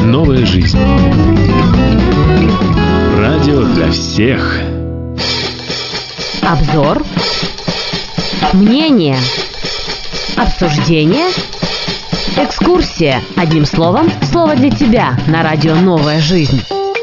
Новая жизнь. Радио для всех. Обзор. Мнение. Обсуждение. Экскурсия. Одним словом, слово для тебя на радио «Новая жизнь».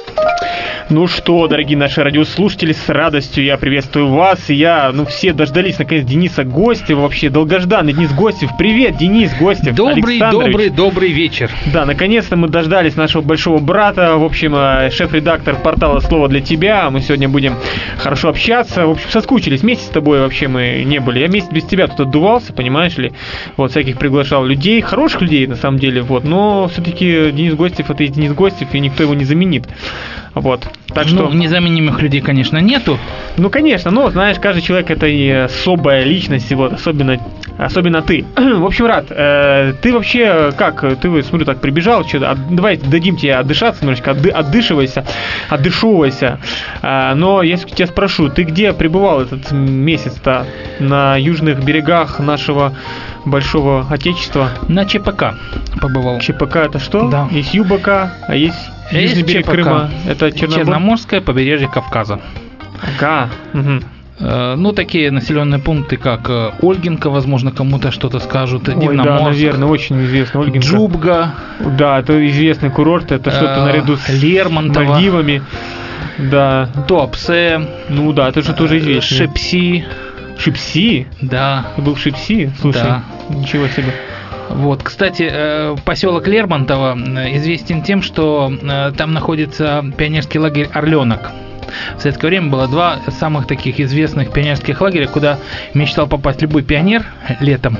Ну что, дорогие наши радиослушатели, с радостью я приветствую вас. Все дождались, наконец, Дениса Гостева, вообще долгожданный Денис Гостев. Привет, Денис Гостев. Добрый вечер. Да, наконец-то мы дождались нашего большого брата, в общем, шеф-редактор портала «Слово для тебя». Мы сегодня будем хорошо общаться. В общем, соскучились. Месяц с тобой вообще мы не были. Я месяц без тебя тут отдувался, понимаешь ли. Вот, всяких приглашал людей, хороших людей, на самом деле, вот. Но все-таки Денис Гостев — это и Денис Гостев, и никто его не заменит. Вот. Так что... незаменимых людей, конечно, нету. Ну, конечно, но, знаешь, каждый человек — это и особая личность, вот, особенно ты. В общем, Рад, ты вообще как? Ты, смотрю, так прибежал, давай дадим тебе отдышаться немножечко, отдышивайся. Но я тебя спрошу, ты где пребывал этот месяц-то? На южных берегах нашего большого отечества? На ЧПК побывал. ЧПК — это что? Да. Есть ЮБК, а есть южный берег ЧПК. Крыма. Это Черноморское побережье Кавказа. Ага. Угу. Такие населенные пункты, как Ольгинка, возможно, кому-то что-то скажут. Дивноморск. Да, наверное, очень известно. Ольгинка. Джубга. Да, это известный курорт, это что-то наряду с Лермонтово. Мальдивами. Да. Туапсе. Ну да, это же тоже известно. Шепси. Шипси? Да. Ты был в Шипси? Слушай, да. Ничего себе. Вот, кстати, поселок Лермонтово известен тем, что там находится пионерский лагерь «Орленок». В советское время было два самых таких известных пионерских лагеря, куда мечтал попасть любой пионер летом,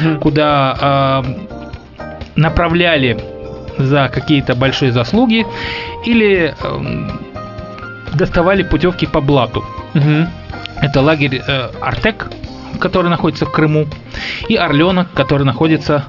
куда направляли за какие-то большие заслуги или доставали путевки по блату. Это лагерь «Артек», который находится в Крыму, и «Орленок», который находится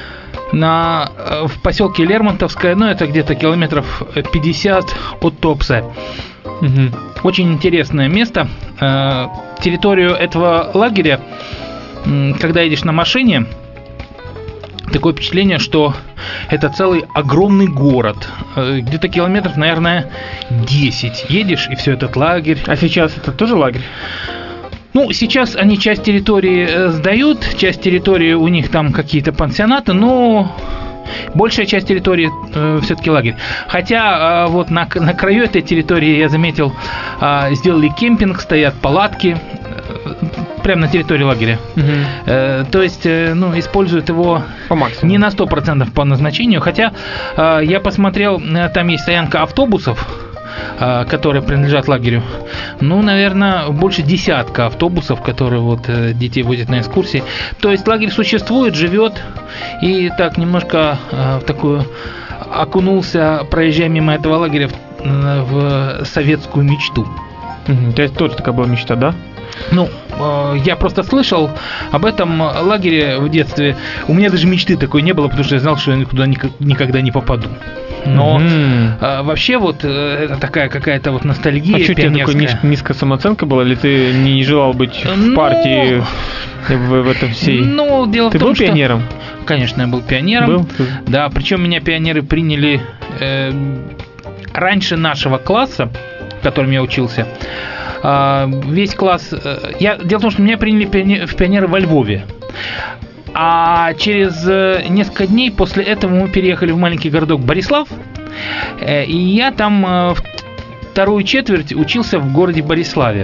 в поселке Лермонтовское, это где-то километров 50 от Туапсе. Очень интересное место. Территорию этого лагеря, когда едешь на машине, такое впечатление, что это целый огромный город. Где-то километров, наверное, 10 едешь, и все этот лагерь. А сейчас это тоже лагерь? Сейчас они часть территории сдают, часть территории у них там какие-то пансионаты, но большая часть территории все-таки лагерь. Хотя вот на краю этой территории, я заметил, сделали кемпинг, стоят палатки прямо на территории лагеря. То есть, используют его не на 100% по назначению. Хотя я посмотрел, там есть стоянка автобусов, которые принадлежат лагерю. Наверное, больше десятка автобусов, которые детей возят на экскурсии. То есть лагерь существует, живет. И так немножко в такую окунулся, проезжая мимо этого лагеря, в советскую мечту. То есть тоже такая была мечта, да? Я просто слышал об этом лагере в детстве. У меня даже мечты такой не было, потому что я знал, что я туда никогда не попаду. Но вообще это такая какая-то ностальгия. А что, у тебя такая низкая самооценка была? Или ты не желал быть в партии в этом всей? Дело в том, что... Ты был пионером? Конечно, я был пионером. Был? Да, причем меня пионеры приняли раньше нашего класса, в котором я учился. Весь класс... Дело в том, что меня приняли в пионеры во Львове. А через несколько дней после этого мы переехали в маленький городок Борислав. И я там вторую четверть учился в городе Бориславе.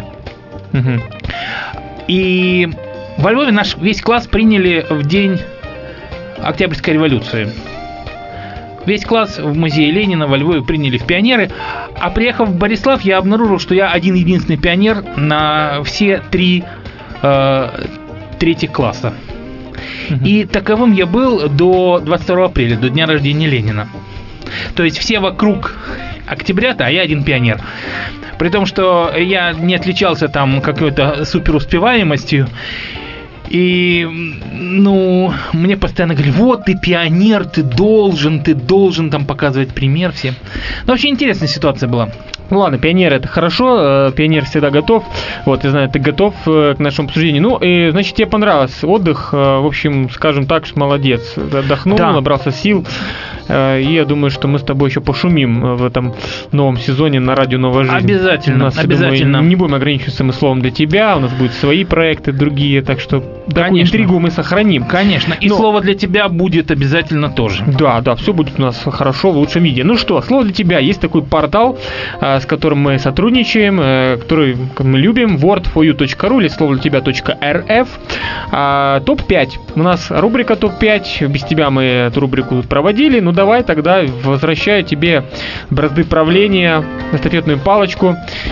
И во Львове наш весь класс приняли в день Октябрьской революции. Весь класс в музее Ленина во Львове приняли в пионеры. А приехав в Борислав, я обнаружил, что я один-единственный пионер на все три третьих класса. И таковым я был до 22 апреля, до дня рождения Ленина. То есть все вокруг октябрята, а я один пионер. При том, что я не отличался там какой-то суперуспеваемостью. И, мне постоянно говорили, вот ты пионер, ты должен там показывать пример всем. Ну, очень интересная ситуация была. Ну ладно, пионер это хорошо, пионер всегда готов. Вот, я знаю, ты готов к нашему обсуждению. Ну, и, значит, тебе понравился отдых. В общем, скажем так, молодец. Отдохнул, Да. набрался сил. И я думаю, что мы с тобой еще пошумим в этом новом сезоне на радио «Новая жизнь». Обязательно, У нас, я обязательно. думаю, не будем ограничиваться мы словом для тебя. У нас будут свои проекты, другие. Так что такую Конечно. интригу мы сохраним. Конечно. И Но- слово для тебя будет обязательно тоже. Да, все будет у нас хорошо, в лучшем виде. Ну что, слово для тебя. Есть такой портал, с которым мы сотрудничаем, который мы любим, word4u.ru или слово для тебя.rf. Топ-5. У нас рубрика топ-5. Без тебя мы эту рубрику тут проводили. Ну давай тогда возвращаю тебе бразды правления, эстафетную палочку.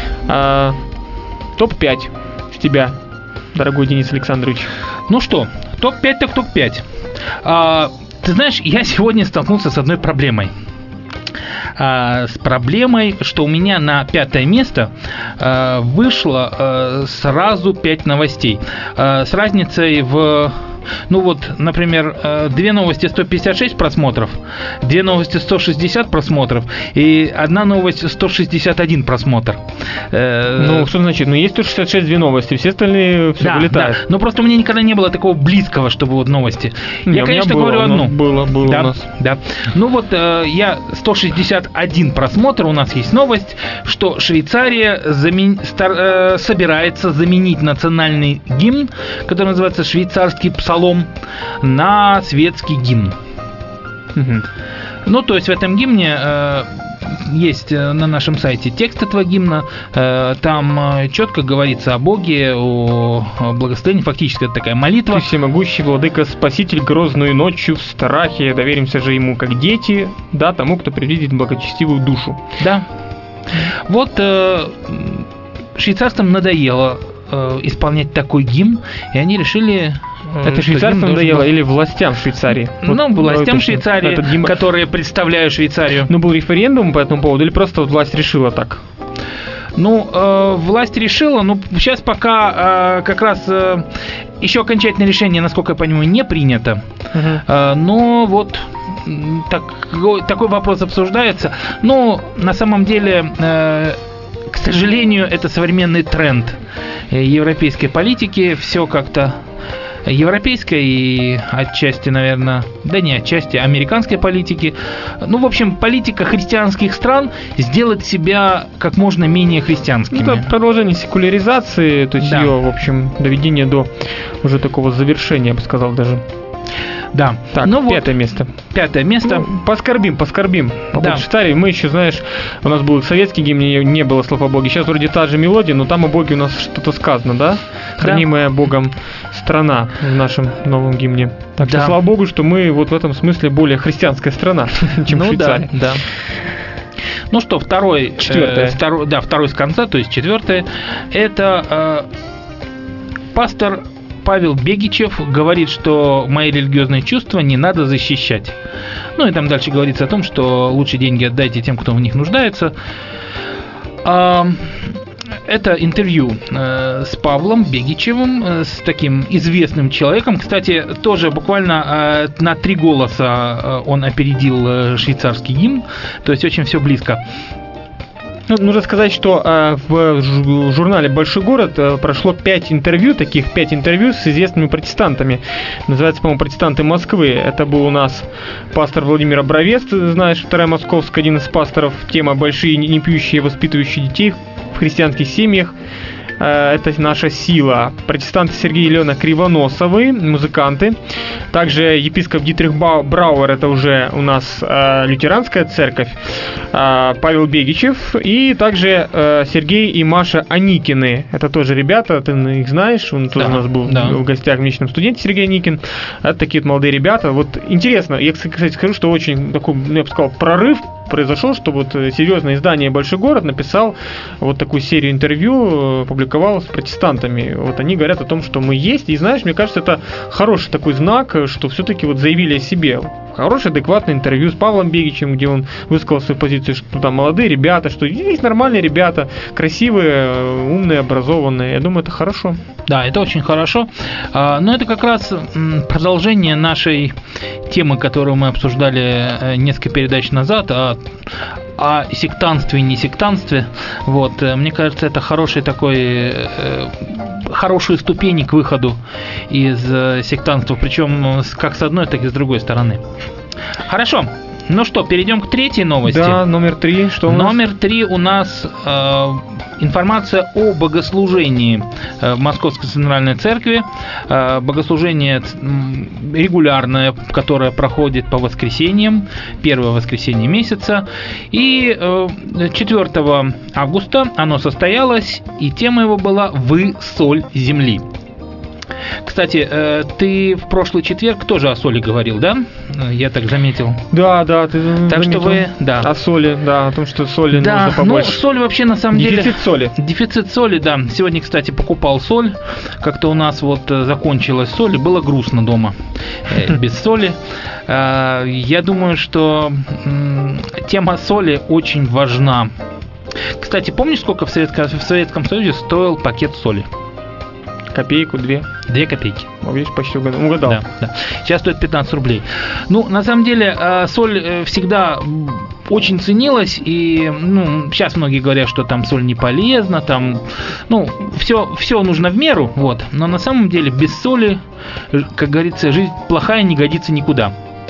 Топ-5 с тебя, дорогой Денис Александрович. Ну что, топ-5 так топ-5. Ты знаешь, я сегодня столкнулся с одной проблемой. С проблемой, что у меня на 5 место вышло сразу 5 новостей. С разницей в... Ну вот, например, 2 новости 156 просмотров, 2 новости 160 просмотров и 1 новость 161 просмотр. Ну, что значит? Ну, есть 166 две новости, все остальные все Да, вылетают. да. Но просто у меня никогда не было такого близкого, чтобы вот новости. Не, Я, у меня конечно, было, говорю у нас одну. Было Да, у нас. да. Ну вот я 161 просмотр, у нас есть новость, что Швейцария собирается заменить национальный гимн, который называется «Швейцарский псалом», на светский гимн. Мгм. Ну, то есть в этом гимне есть на нашем сайте текст этого гимна, там четко говорится о Боге, о благословении, фактически это такая молитва. Ты всемогущий владыка, спаситель, грозную ночью в страхе, доверимся же ему как дети, да, тому, кто приблизит благочестивую душу. Да. Вот швейцарцам надоело исполнять такой гимн, и они решили... Это что швейцарцам гимн должен надоело был- или властям Швейцарии? Ну, властям точно. Швейцарии, Этот гимн- которые представляют Швейцарию. Ну, был референдум по этому поводу, или просто вот власть решила так? Ну, власть решила, ну, сейчас пока как раз еще окончательное решение, насколько я понимаю, не принято. Но вот такой вопрос обсуждается. Но на самом деле, к сожалению, это современный тренд европейской политики. Все как-то европейской и отчасти, наверное, да не отчасти, американской политики. Ну, в общем, политика христианских стран сделать себя как можно менее христианскими. Ну, это продолжение секуляризации, то есть Да. ее, в общем, доведение до уже такого завершения, я бы сказал даже. Да. Так, Ну вот, 5 место. 5 место. Ну, поскорбим. По Да. поводу Швейцарии мы еще, знаешь, у нас был советский гимн, не было слов о Боге. Сейчас вроде та же мелодия, но там о Боге у нас что-то сказано, да? Хранимая Богом страна в нашем новом гимне. Так что Да. слава Богу, что мы вот в этом смысле более христианская страна, чем Ну Швейцария. да, да. Ну что, второй, Четвертое. второй с конца, то есть 4, это пастор Павел Бегичев говорит, что мои религиозные чувства не надо защищать. Ну и там дальше говорится о том, что лучше деньги отдайте тем, кто в них нуждается. Это интервью с Павлом Бегичевым, с таким известным человеком. Кстати, тоже буквально на 3 голоса он опередил швейцарский гимн. То есть очень все близко. Ну, нужно сказать, что в журнале «Большой город» прошло 5 интервью с известными протестантами. Называется, по-моему, «Протестанты Москвы». Это был у нас пастор Владимир Обровец, ты знаешь, Вторая Московская, один из пасторов. Тема «Большие не пьющие, воспитывающие детей в христианских семьях». Это наша сила. Протестанты Сергей и Елена Кривоносовы, музыканты. Также епископ Дитрих Брауэр, это уже у нас лютеранская церковь. Павел Бегичев. И также Сергей и Маша Аникины. Это тоже ребята, ты их знаешь. Он тоже у нас был в гостях в «Вечном студенте» Сергей Аникин. Это такие вот молодые ребята. Вот интересно, я, кстати, скажу, что очень такой, я бы сказал, прорыв произошел, что вот серьезное издание «Большой город» написал вот такую серию интервью, публиковал с протестантами. Вот они говорят о том, что мы есть. И знаешь, мне кажется, это хороший такой знак, что все-таки вот заявили о себе. Хорошее, адекватное интервью с Павлом Бегичем, где он высказал свою позицию, что там молодые ребята, что есть нормальные ребята, красивые, умные, образованные. Я думаю, это хорошо. Да, это очень хорошо. Но это как раз продолжение нашей темы, которую мы обсуждали несколько передач назад, о сектантстве и несектантстве. Вот. Мне кажется, это хорошие ступени к выходу из сектантства, причем как с одной, так и с другой стороны. Хорошо. Ну что, перейдем к третьей новости. Да, номер 3. Что у нас? Номер 3 у нас информация о богослужении в Московской Центральной Церкви. Богослужение регулярное, которое проходит по воскресеньям, первое воскресенье месяца. И 4 августа оно состоялось, и тема его была «Вы соль земли». Кстати, ты в прошлый четверг тоже о соли говорил, да? Я так заметил. Да, ты так заметил. Что вы, да. О соли, да, о том, что соли да, нужно побольше. Ну, соль вообще на самом деле... Дефицит соли. Дефицит соли, да. Сегодня, кстати, покупал соль. Как-то у нас вот закончилась соль, и было грустно дома без соли. Я думаю, что тема соли очень важна. Кстати, помнишь, сколько в Советском Союзе стоил пакет соли? Копейку, 2. 2 копейки. Видишь, почти угадал. Да. Сейчас стоит 15 рублей. Ну, на самом деле, соль всегда очень ценилась, и сейчас многие говорят, что там соль не полезна, там, все нужно в меру, вот. Но на самом деле без соли, как говорится, жизнь плохая не годится никуда.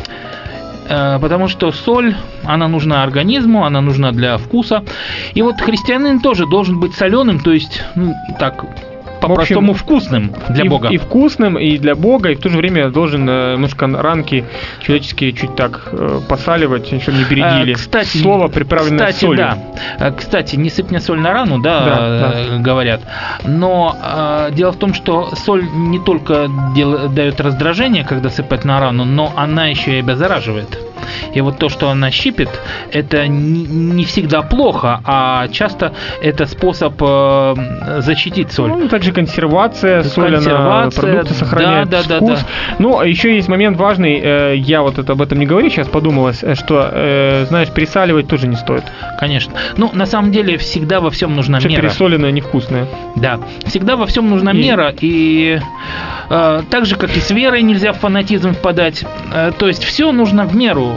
Потому что соль, она нужна организму, она нужна для вкуса. И вот христианин тоже должен быть соленым, то есть, по-простому вкусным для Бога. И вкусным, и для Бога, и в то же время должен немножко ранки человеческие чуть так посаливать, чтобы не бередили. Кстати, слово, приправленное солью. Да. Кстати, не сыпь мне соль на рану, говорят. Но дело в том, что соль не только дает раздражение, когда сыпать на рану, но она еще и обеззараживает. И вот то, что она щипит, это не всегда плохо, а часто это способ защитить соль. Также консервация, соль, она продукты сохраняет вкус. Да. Ну, еще есть момент важный, я вот об этом не говорю, сейчас подумалось, что, знаешь, пересаливать тоже не стоит. Конечно. Ну, на самом деле, всегда во всем нужна мера. Пересоленное невкусное. Да, всегда во всем нужна мера, и так же, как и с верой нельзя в фанатизм впадать, то есть все нужно в меру.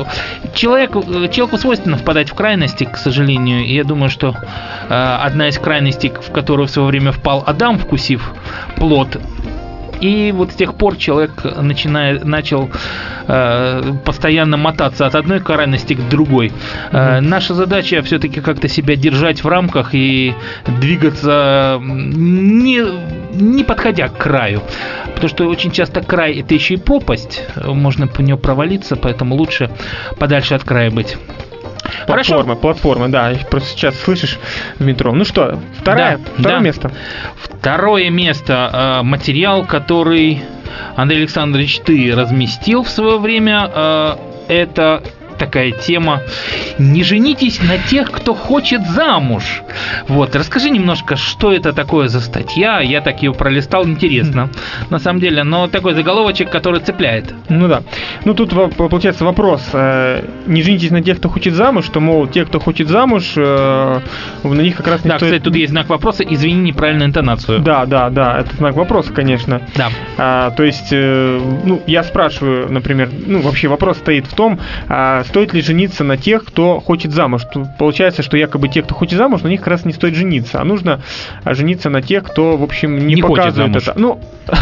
Человеку свойственно впадать в крайности, к сожалению, и я думаю, что одна из крайностей, в которую в свое время впал Адам, вкусив плод, и вот с тех пор человек начал постоянно мотаться от одной крайности к другой. Наша задача все-таки как-то себя держать в рамках и двигаться, не подходя к краю. Потому что очень часто край – это еще и пропасть, можно по нее провалиться, поэтому лучше подальше от края быть. Платформа, да. Просто сейчас слышишь в метро. Ну что, второе место. Второе место. Материал, который, Андрей Александрович, ты разместил в свое время. Это такая тема: не женитесь на тех, кто хочет замуж. Вот, расскажи немножко, что это такое за статья. Я так ее пролистал, интересно. На самом деле, но такой заголовочек, который цепляет. Ну да. Ну тут получается вопрос: не женитесь на тех, кто хочет замуж, что, мол, те, кто хочет замуж, на них как раз не стоит... Да, кстати, тут есть знак вопроса, извини, неправильную интонацию. Да, это знак вопроса, конечно. Да. То есть, я спрашиваю, например, вообще вопрос стоит в том, стоит ли жениться на тех, кто хочет замуж. Получается, что якобы те, кто хочет замуж, на них как раз не стоит жениться, а нужно жениться на тех, кто, в общем, не показывает это.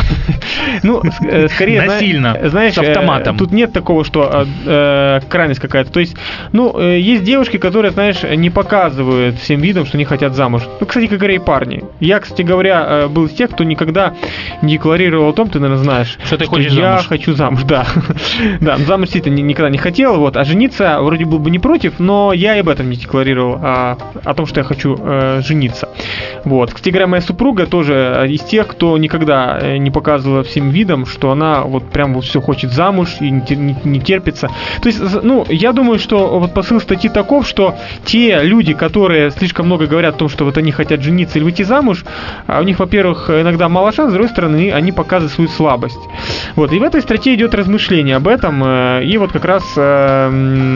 Скорее, насильно, знаешь, с автоматом. Тут нет такого, что крайность какая-то. То есть, есть девушки, которые, знаешь, не показывают всем видом, что они хотят замуж. Кстати говоря, и парни. Я, кстати говоря, был из тех, кто никогда не декларировал о том, ты, наверное, знаешь, что ты хочешь я замуж. Хочу замуж, да. Да, замуж действительно никогда не хотел, а жениться вроде был бы не против, но я и об этом не декларировал, о том, что я хочу жениться. Вот. Кстати говоря, моя супруга тоже из тех, кто никогда не показывала всем видом, что она вот прям вот все хочет замуж и не терпится. То есть, я думаю, что вот посыл статьи таков, что те люди, которые слишком много говорят о том, что вот они хотят жениться или выйти замуж, у них, во-первых, иногда мало шансов, с другой стороны, они показывают свою слабость. Вот. И в этой статье идет размышление об этом, и вот как раз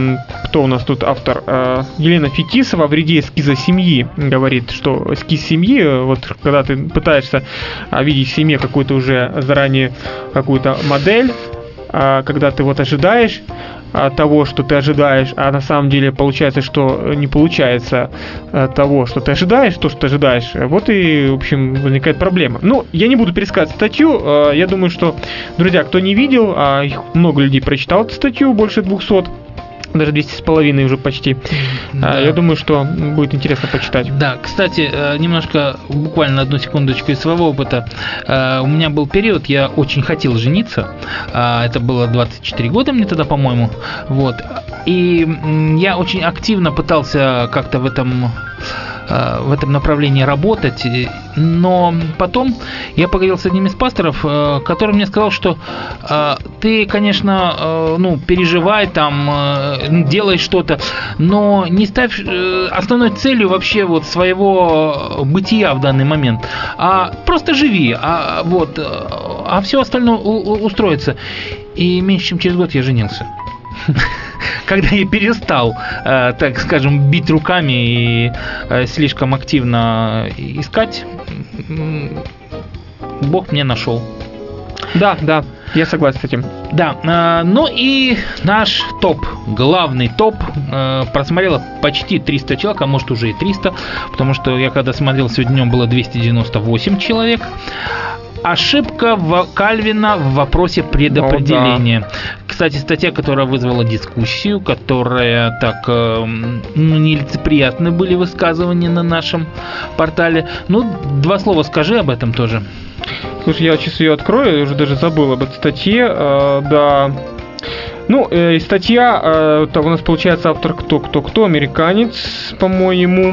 кто у нас тут автор? Елена Фетисова о вреде эскиза семьи говорит, что эскиз семьи, вот когда ты пытаешься видеть в семье какую-то уже заранее какую-то модель, когда ты вот ожидаешь того, что ты ожидаешь, а на самом деле получается, что не получается того, что ты ожидаешь, то, что ты ожидаешь, вот и, в общем, возникает проблема. Ну, я не буду пересказывать статью, я думаю, что, друзья, кто не видел, их много людей прочитал эту статью, больше 200, даже 200,5 уже почти. Да. Я думаю, что будет интересно почитать. Да, кстати, немножко, буквально одну секундочку из своего опыта. У меня был период, я очень хотел жениться. Это было 24 года мне тогда, по-моему. Вот. И я очень активно пытался как-то в этом направлении работать, но потом я поговорил с одним из пасторов, который мне сказал, что ты, конечно, переживай там, делай что-то, но не ставь основной целью вообще вот своего бытия в данный момент, а просто живи, а все остальное устроится. И меньше чем через год я женился. Когда я перестал, так скажем, бить руками и слишком активно искать, Бог меня нашел. Да, я согласен с этим. Да, ну и наш топ, главный топ, просмотрело почти 300 человек, а может уже и 300, потому что я когда смотрел сегодня днем, было 298 человек. Ошибка Кальвина в вопросе предопределения. Да. Кстати, статья, которая вызвала дискуссию, которая так нелицеприятны были высказывания на нашем портале. Ну, два слова скажи об этом тоже. Слушай, я сейчас ее открою, я уже даже забыл об этой статье. Да. Ну, статья, там у нас получается автор кто, американец, по-моему.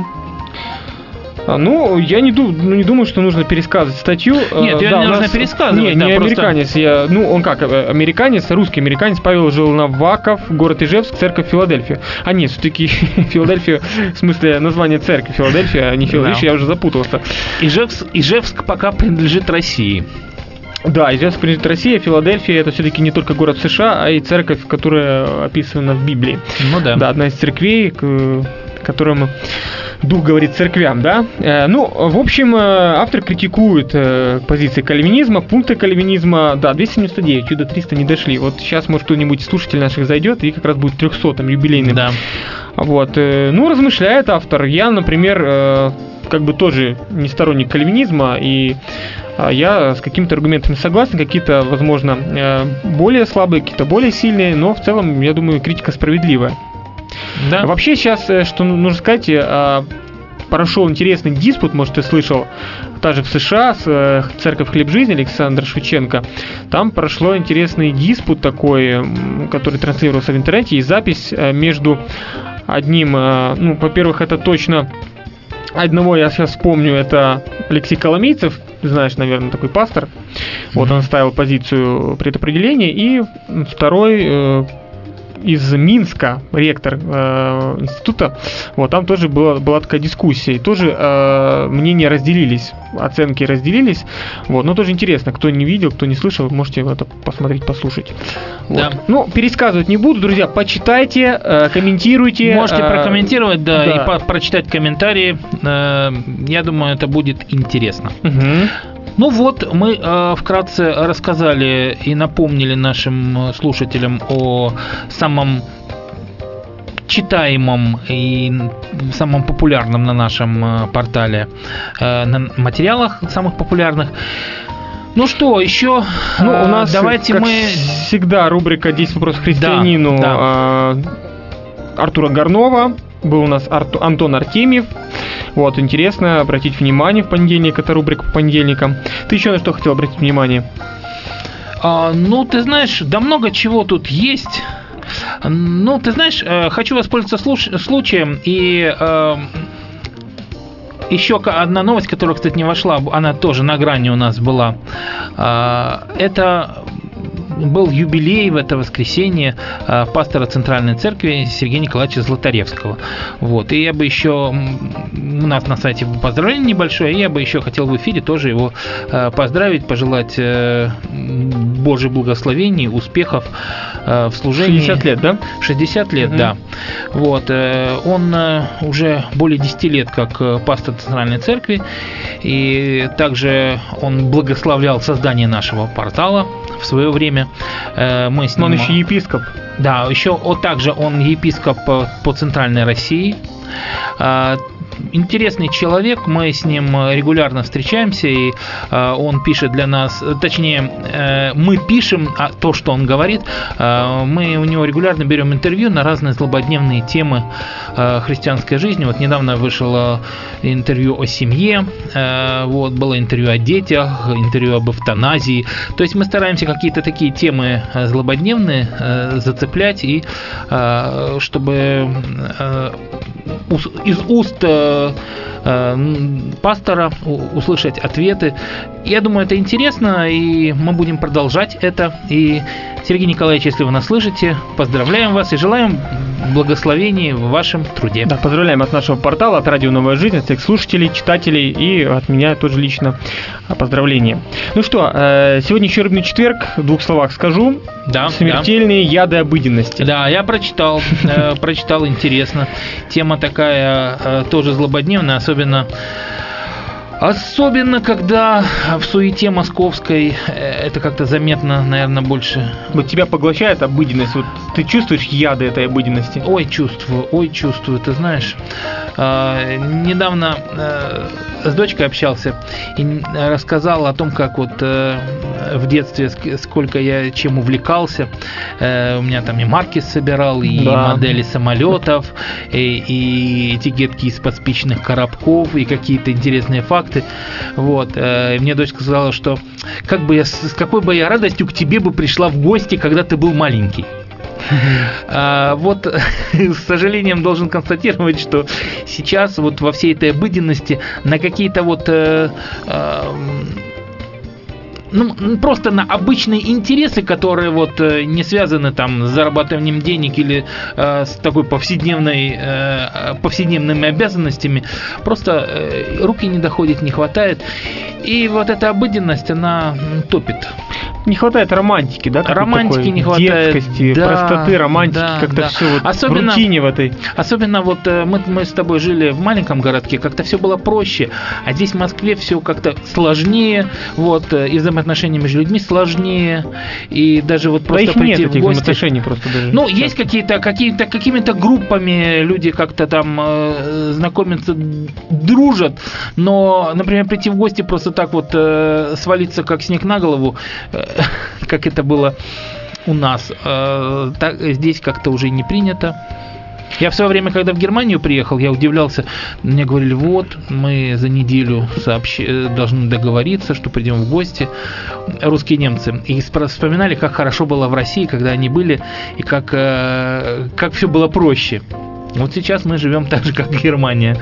Ну, я не думаю, что нужно пересказывать статью. Нет, ее не нужно пересказывать. Не американец. Он как, американец, русский американец, Павел Желноваков, город Ижевск, церковь Филадельфия. А нет, все-таки Филадельфия, в смысле название церкви Филадельфия, а не Филадельфия, я уже запутался. Ижевск пока принадлежит России. Да, Ижевск принадлежит России, Филадельфия — это все-таки не только город США, а и церковь, которая описана в Библии. Ну да. Да, одна из церквей, которому Дух говорит церквям, да? В общем, автор критикует позиции кальвинизма, пункты кальвинизма. Да, 279, чуть до 300 не дошли. Вот сейчас, может, кто-нибудь из слушателей наших зайдет, и как раз будет 300-м юбилейным. Да. Вот. Размышляет автор. Я, например, тоже не сторонник кальвинизма, и я с какими-то аргументами согласен, какие-то, возможно, более слабые, какие-то более сильные, но в целом, я думаю, критика справедливая. Да. Вообще сейчас, что нужно сказать, прошел интересный диспут, может, ты слышал, также в США, с Церковь Хлеб Жизни Александра Шевченко. Там прошло интересный диспут такой, который транслировался в интернете, и запись между одним, во-первых, это точно одного я сейчас вспомню, это Алексей Коломейцев, ты знаешь, наверное, такой пастор. Вот он ставил позицию предопределения, и второй из Минска, ректор института, вот там тоже была такая дискуссия, и тоже мнения разделились, оценки разделились, вот, но тоже интересно, кто не видел, кто не слышал, можете это посмотреть, послушать. Да. Вот. Пересказывать не буду, друзья, почитайте, комментируйте. Можете прокомментировать, да. И прочитать комментарии, я думаю, это будет интересно. Мы вкратце рассказали и напомнили нашим слушателям о самом читаемом и самом популярном на нашем портале материалах самых популярных. Ну что, еще у нас, давайте как всегда, рубрика «10 вопросов христианину» Артура Горнова. Был у нас Антон Артемьев. Вот, интересно обратить внимание в понедельник, это рубрика по понедельникам. Ты еще на что хотел обратить внимание? Ты знаешь, да много чего тут есть. Ты знаешь, хочу воспользоваться случаем и еще одна новость, которая, кстати, не вошла, она тоже на грани у нас была. Это был юбилей в это воскресенье пастора Центральной Церкви Сергея Николаевича Златаревского. Вот. И я бы еще, у нас на сайте поздравление небольшое, и я бы еще хотел в эфире тоже его поздравить, пожелать Божьих благословений, успехов в служении. 60 лет, да? 60 лет, да. Вот. Он уже более 10 лет как пастор Центральной Церкви, и также он благословлял создание нашего портала в свое время. Мы с ним... Но он еще епископ. Да, еще также он епископ по Центральной России. Интересный человек, мы с ним регулярно встречаемся, и он пишет для нас, точнее, мы пишем то, что он говорит, мы у него регулярно берем интервью на разные злободневные темы христианской жизни. Вот недавно вышло интервью о семье, вот, было интервью о детях, интервью об эвтаназии. То есть мы стараемся какие-то такие темы злободневные зацеплять, и чтобы из уст пастора услышать ответы. Я думаю, это интересно, и мы будем продолжать это. И, Сергей Николаевич, если вы нас слышите, поздравляем вас и желаем благословений в вашем труде. Да, поздравляем от нашего портала, от Радио Новая Жизнь, от всех слушателей, читателей, и от меня тоже лично поздравления. Ну что, сегодня еще Рыбный четверг, в 2 словах скажу. Да, Смертельные яды обыденности. Да, я прочитал, интересно. Тема такая тоже злободневная, особенно когда в суете московской это как-то заметно, наверное, больше. Вот тебя поглощает обыденность. Вот ты чувствуешь яды этой обыденности? Ой, чувствую, ты знаешь. Недавно с дочкой общался и рассказал о том, как вот в детстве, сколько я чем увлекался. У меня там и марки собирал, и модели самолетов, и этикетки из-под спичных коробков, и какие-то интересные факты. Вот. И мне дочка сказала, что с какой бы я радостью к тебе бы пришла в гости, когда ты был маленький. Вот, с сожалением, должен констатировать, что сейчас вот во всей этой обыденности на какие-то вот просто на обычные интересы, которые вот не связаны там с зарабатыванием денег или с такой повседневными обязанностями, просто руки не доходят, не хватает. И вот эта обыденность, она топит. Не хватает романтики, да? Романтики не хватает. Детскости, простоты, романтики, как-то все вот особенно, в рутине в этой. Особенно вот мы с тобой жили в маленьком городке, как-то все было проще, а здесь в Москве все как-то сложнее, вот, и взаимоотношения между людьми сложнее, и даже вот просто прийти в гости. Отношений просто даже. Ну, есть какими-то группами люди как-то там знакомятся, дружат, но, например, прийти в гости просто так вот свалиться как снег на голову, как это было у нас, здесь как-то уже не принято. Я в свое время, когда в Германию приехал, я удивлялся. Мне говорили, вот, мы за неделю должны договориться, что придем в гости, русские немцы. И вспоминали, как хорошо было в России, когда они были, и как все было проще. Вот сейчас мы живем так же, как Германия.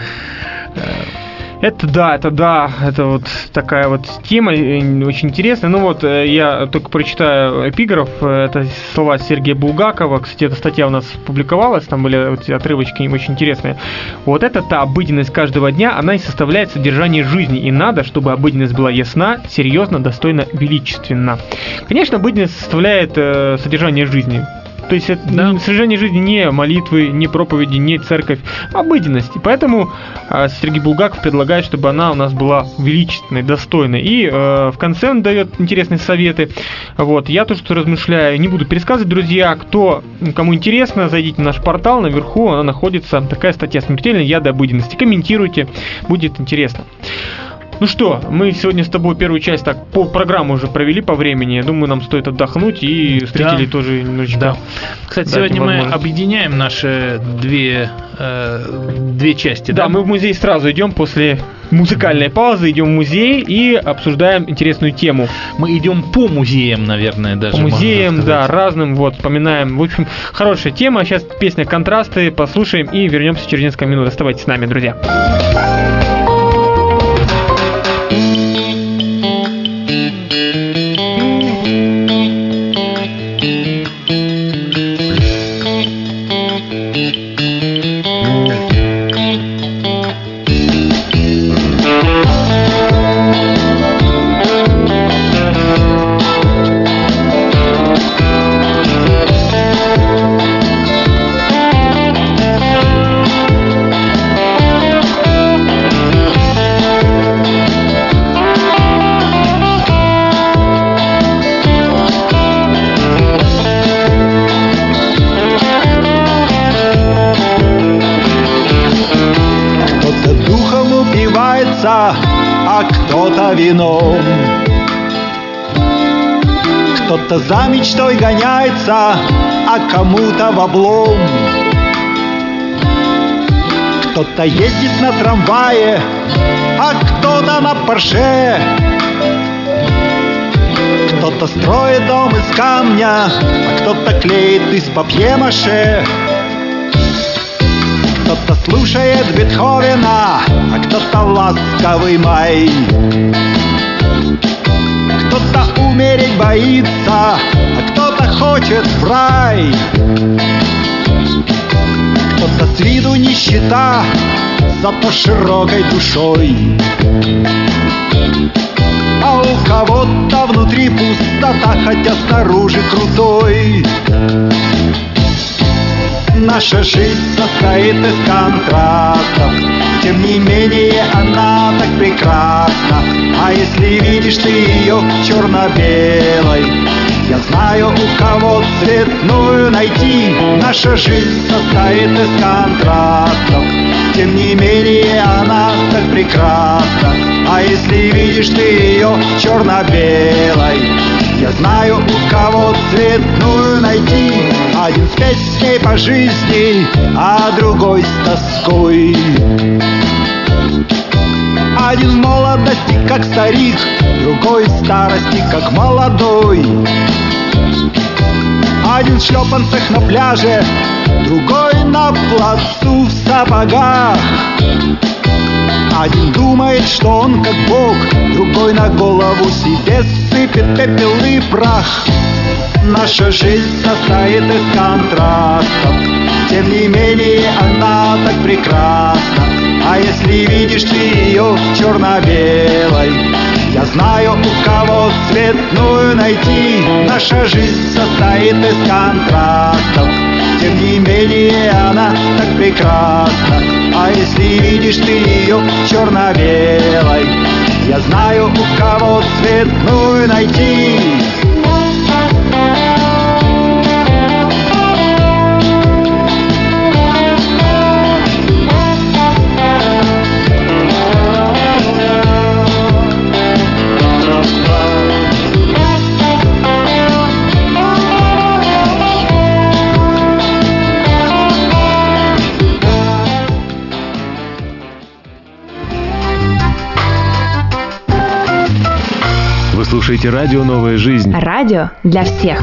Это вот такая вот тема очень интересная. Ну вот, я только прочитаю эпиграф, это слова Сергея Булгакова. Кстати, эта статья у нас публиковалась, там были вот отрывочки очень интересные. Вот это та обыденность каждого дня, она и составляет содержание жизни. И надо, чтобы обыденность была ясна, серьезна, достойна, величественна. Конечно, обыденность составляет содержание жизни. То есть это содержание жизни не молитвы, не проповеди, не церковь, а обыденность. И поэтому Сергей Булгаков предлагает, чтобы она у нас была величественной, достойной. И в конце он дает интересные советы. Вот. Я тоже что размышляю, не буду пересказывать, друзья. Кому интересно, зайдите на наш портал, наверху она находится, такая статья «Смертельные яды обыденности». Комментируйте, будет интересно. Ну что, мы сегодня с тобой первую часть так по программу уже провели по времени. Я думаю, нам стоит отдохнуть и зрителей тоже немножечко. Да. Кстати, сегодня мы объединяем наши две части. Да, мы в музей сразу идем после музыкальной паузы, идем в музей и обсуждаем интересную тему. Мы идем по музеям, наверное, даже. По музеям, да, разным, вот, вспоминаем. В общем, хорошая тема. Сейчас песня «Контрасты», послушаем и вернемся через несколько минут. Оставайтесь с нами, друзья. а кто-то вином. Кто-то за мечтой гоняется, а кому-то в облом. Кто-то ездит на трамвае, а кто-то на Порше. Кто-то строит дом из камня, а кто-то клеит из папье-маше. Кто-то слушает Бетховена, а кто-то ласковый май. Кто-то умереть боится, а кто-то хочет в рай. Кто-то с виду нищета, зато широкой душой. А у кого-то внутри пустота, хотя снаружи крутой. Наша жизнь состоит из контрастов, тем не менее она так прекрасна. А если видишь ты ее черно-белой, я знаю, у кого цветную найти. Наша жизнь состоит из контрастов, тем не менее она так прекрасна. А если видишь ты ее черно-белой, я знаю, у кого цветную найти. Один с песней по жизни, а другой с тоской. Один в молодости, как старик, другой в старости, как молодой. Один в шлепанцах на пляже, другой на плацу в сапогах. Один думает, что он как Бог, другой на голову себе сыпет пепел и прах. Наша жизнь состоит из контрастов, тем не менее она так прекрасна. А если видишь ты ее черно-белой, я знаю, у кого цветную найти. Наша жизнь состоит из контрастов, тем не менее она так прекрасна. А если видишь ты ее черно-белой, я знаю, у кого цветную найти. Вы слушаете радио «Новая жизнь». Радио для всех.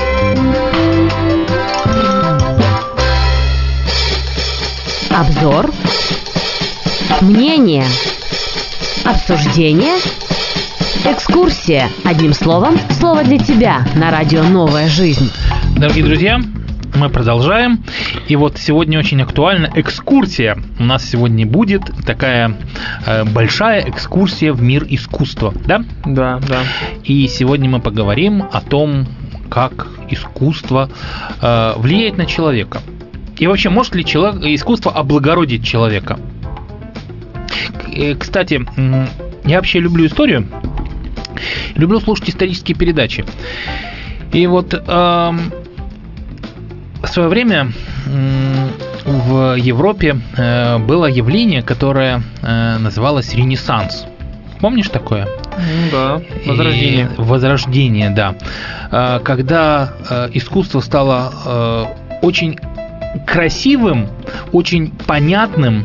Обзор. Мнение. Обсуждение. Экскурсия. Одним словом, слово для тебя на радио «Новая жизнь». Дорогие друзья, мы продолжаем. И вот сегодня очень актуальна экскурсия. У нас сегодня будет такая большая экскурсия в мир искусства, да? Да, да. И сегодня мы поговорим о том, как искусство влияет на человека. И вообще, может ли искусство облагородить человека? Кстати, я вообще люблю историю, люблю слушать исторические передачи. И вот в свое время в Европе было явление, которое называлось Ренессанс. Помнишь такое? Да, Возрождение. Возрождение, да. Когда искусство стало очень красивым, очень понятным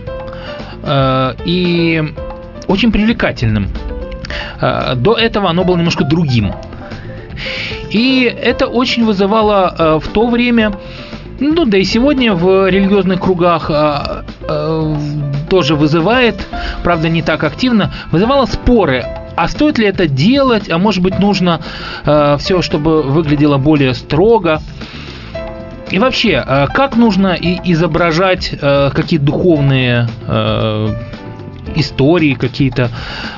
и очень привлекательным. До этого оно было немножко другим. И это очень вызывало в то время, ну да и сегодня в религиозных кругах тоже вызывает, правда не так активно, вызывало споры. А стоит ли это делать? А может быть нужно все, чтобы выглядело более строго? И вообще, как нужно изображать какие-то духовные истории, каких-то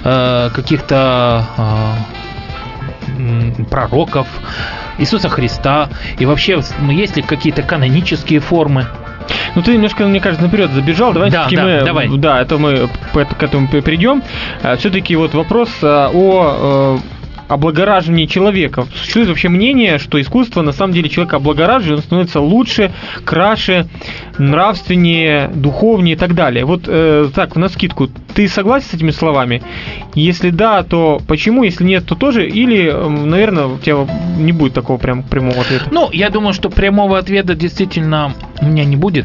пророков, Иисуса Христа? И вообще, есть ли какие-то канонические формы? Ну, ты немножко, мне кажется, наперед забежал. Давай да, давай. Да, это мы к этому перейдем. Все-таки вот вопрос о облагораживании человека. Существует вообще мнение, что искусство на самом деле человека облагораживает, он становится лучше, краше, нравственнее, духовнее и так далее. Вот так, навскидку, ты согласен с этими словами? Если да, то почему? Если нет, то тоже? Или, наверное, у тебя не будет такого прямого ответа? Ну, я думаю, что прямого ответа действительно у меня не будет.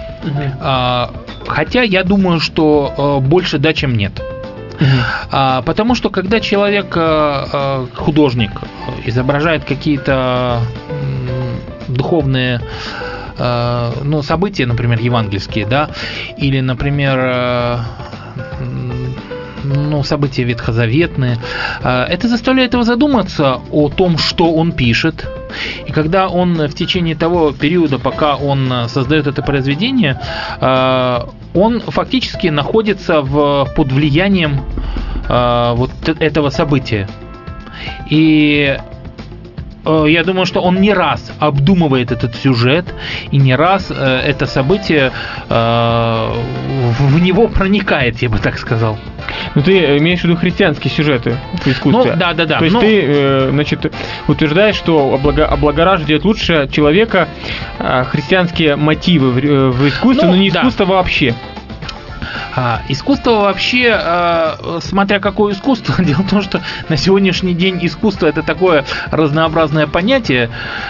Хотя я думаю, что больше да, чем нет. Потому что когда человек, художник, изображает какие-то духовные события, например, евангельские, да, или, например, события ветхозаветные, это заставляет его задуматься о том, что он пишет. И когда он в течение того периода, пока он создает это произведение, он фактически находится под влиянием вот этого события. И я думаю, что он не раз обдумывает этот сюжет, и не раз это событие в него проникает, я бы так сказал. Ну, ты имеешь в виду христианские сюжеты в искусстве? Ну, да. То есть ты, значит, утверждаешь, что облагораживает лучше человека христианские мотивы в искусстве, но не искусство вообще. Искусство вообще, смотря какое искусство, дело в том, что на сегодняшний день искусство – это такое разнообразное понятие,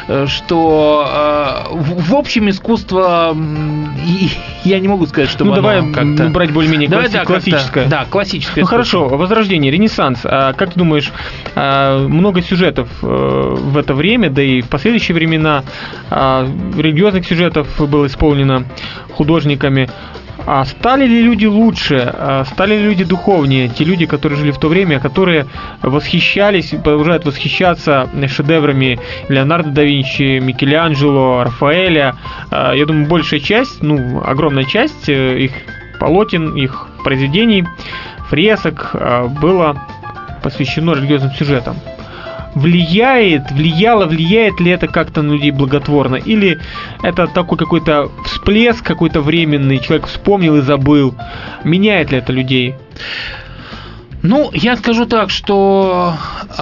что в общем искусство я не могу сказать, что давай брать более-менее классическое. Да, классическое. Ну хорошо, Возрождение, Ренессанс. Как ты думаешь, много сюжетов в это время, да и в последующие времена религиозных сюжетов было исполнено художниками. А стали ли люди лучше, стали ли люди духовнее, те люди, которые жили в то время, которые восхищались, продолжают восхищаться шедеврами Леонардо да Винчи, Микеланджело, Рафаэля? Я думаю, большая часть, огромная часть их полотен, их произведений, фресок было посвящено религиозным сюжетам. Влияет ли это как-то на людей благотворно? Или это такой какой-то всплеск, какой-то временный, человек вспомнил и забыл? Меняет ли это людей? Ну, я скажу так, что,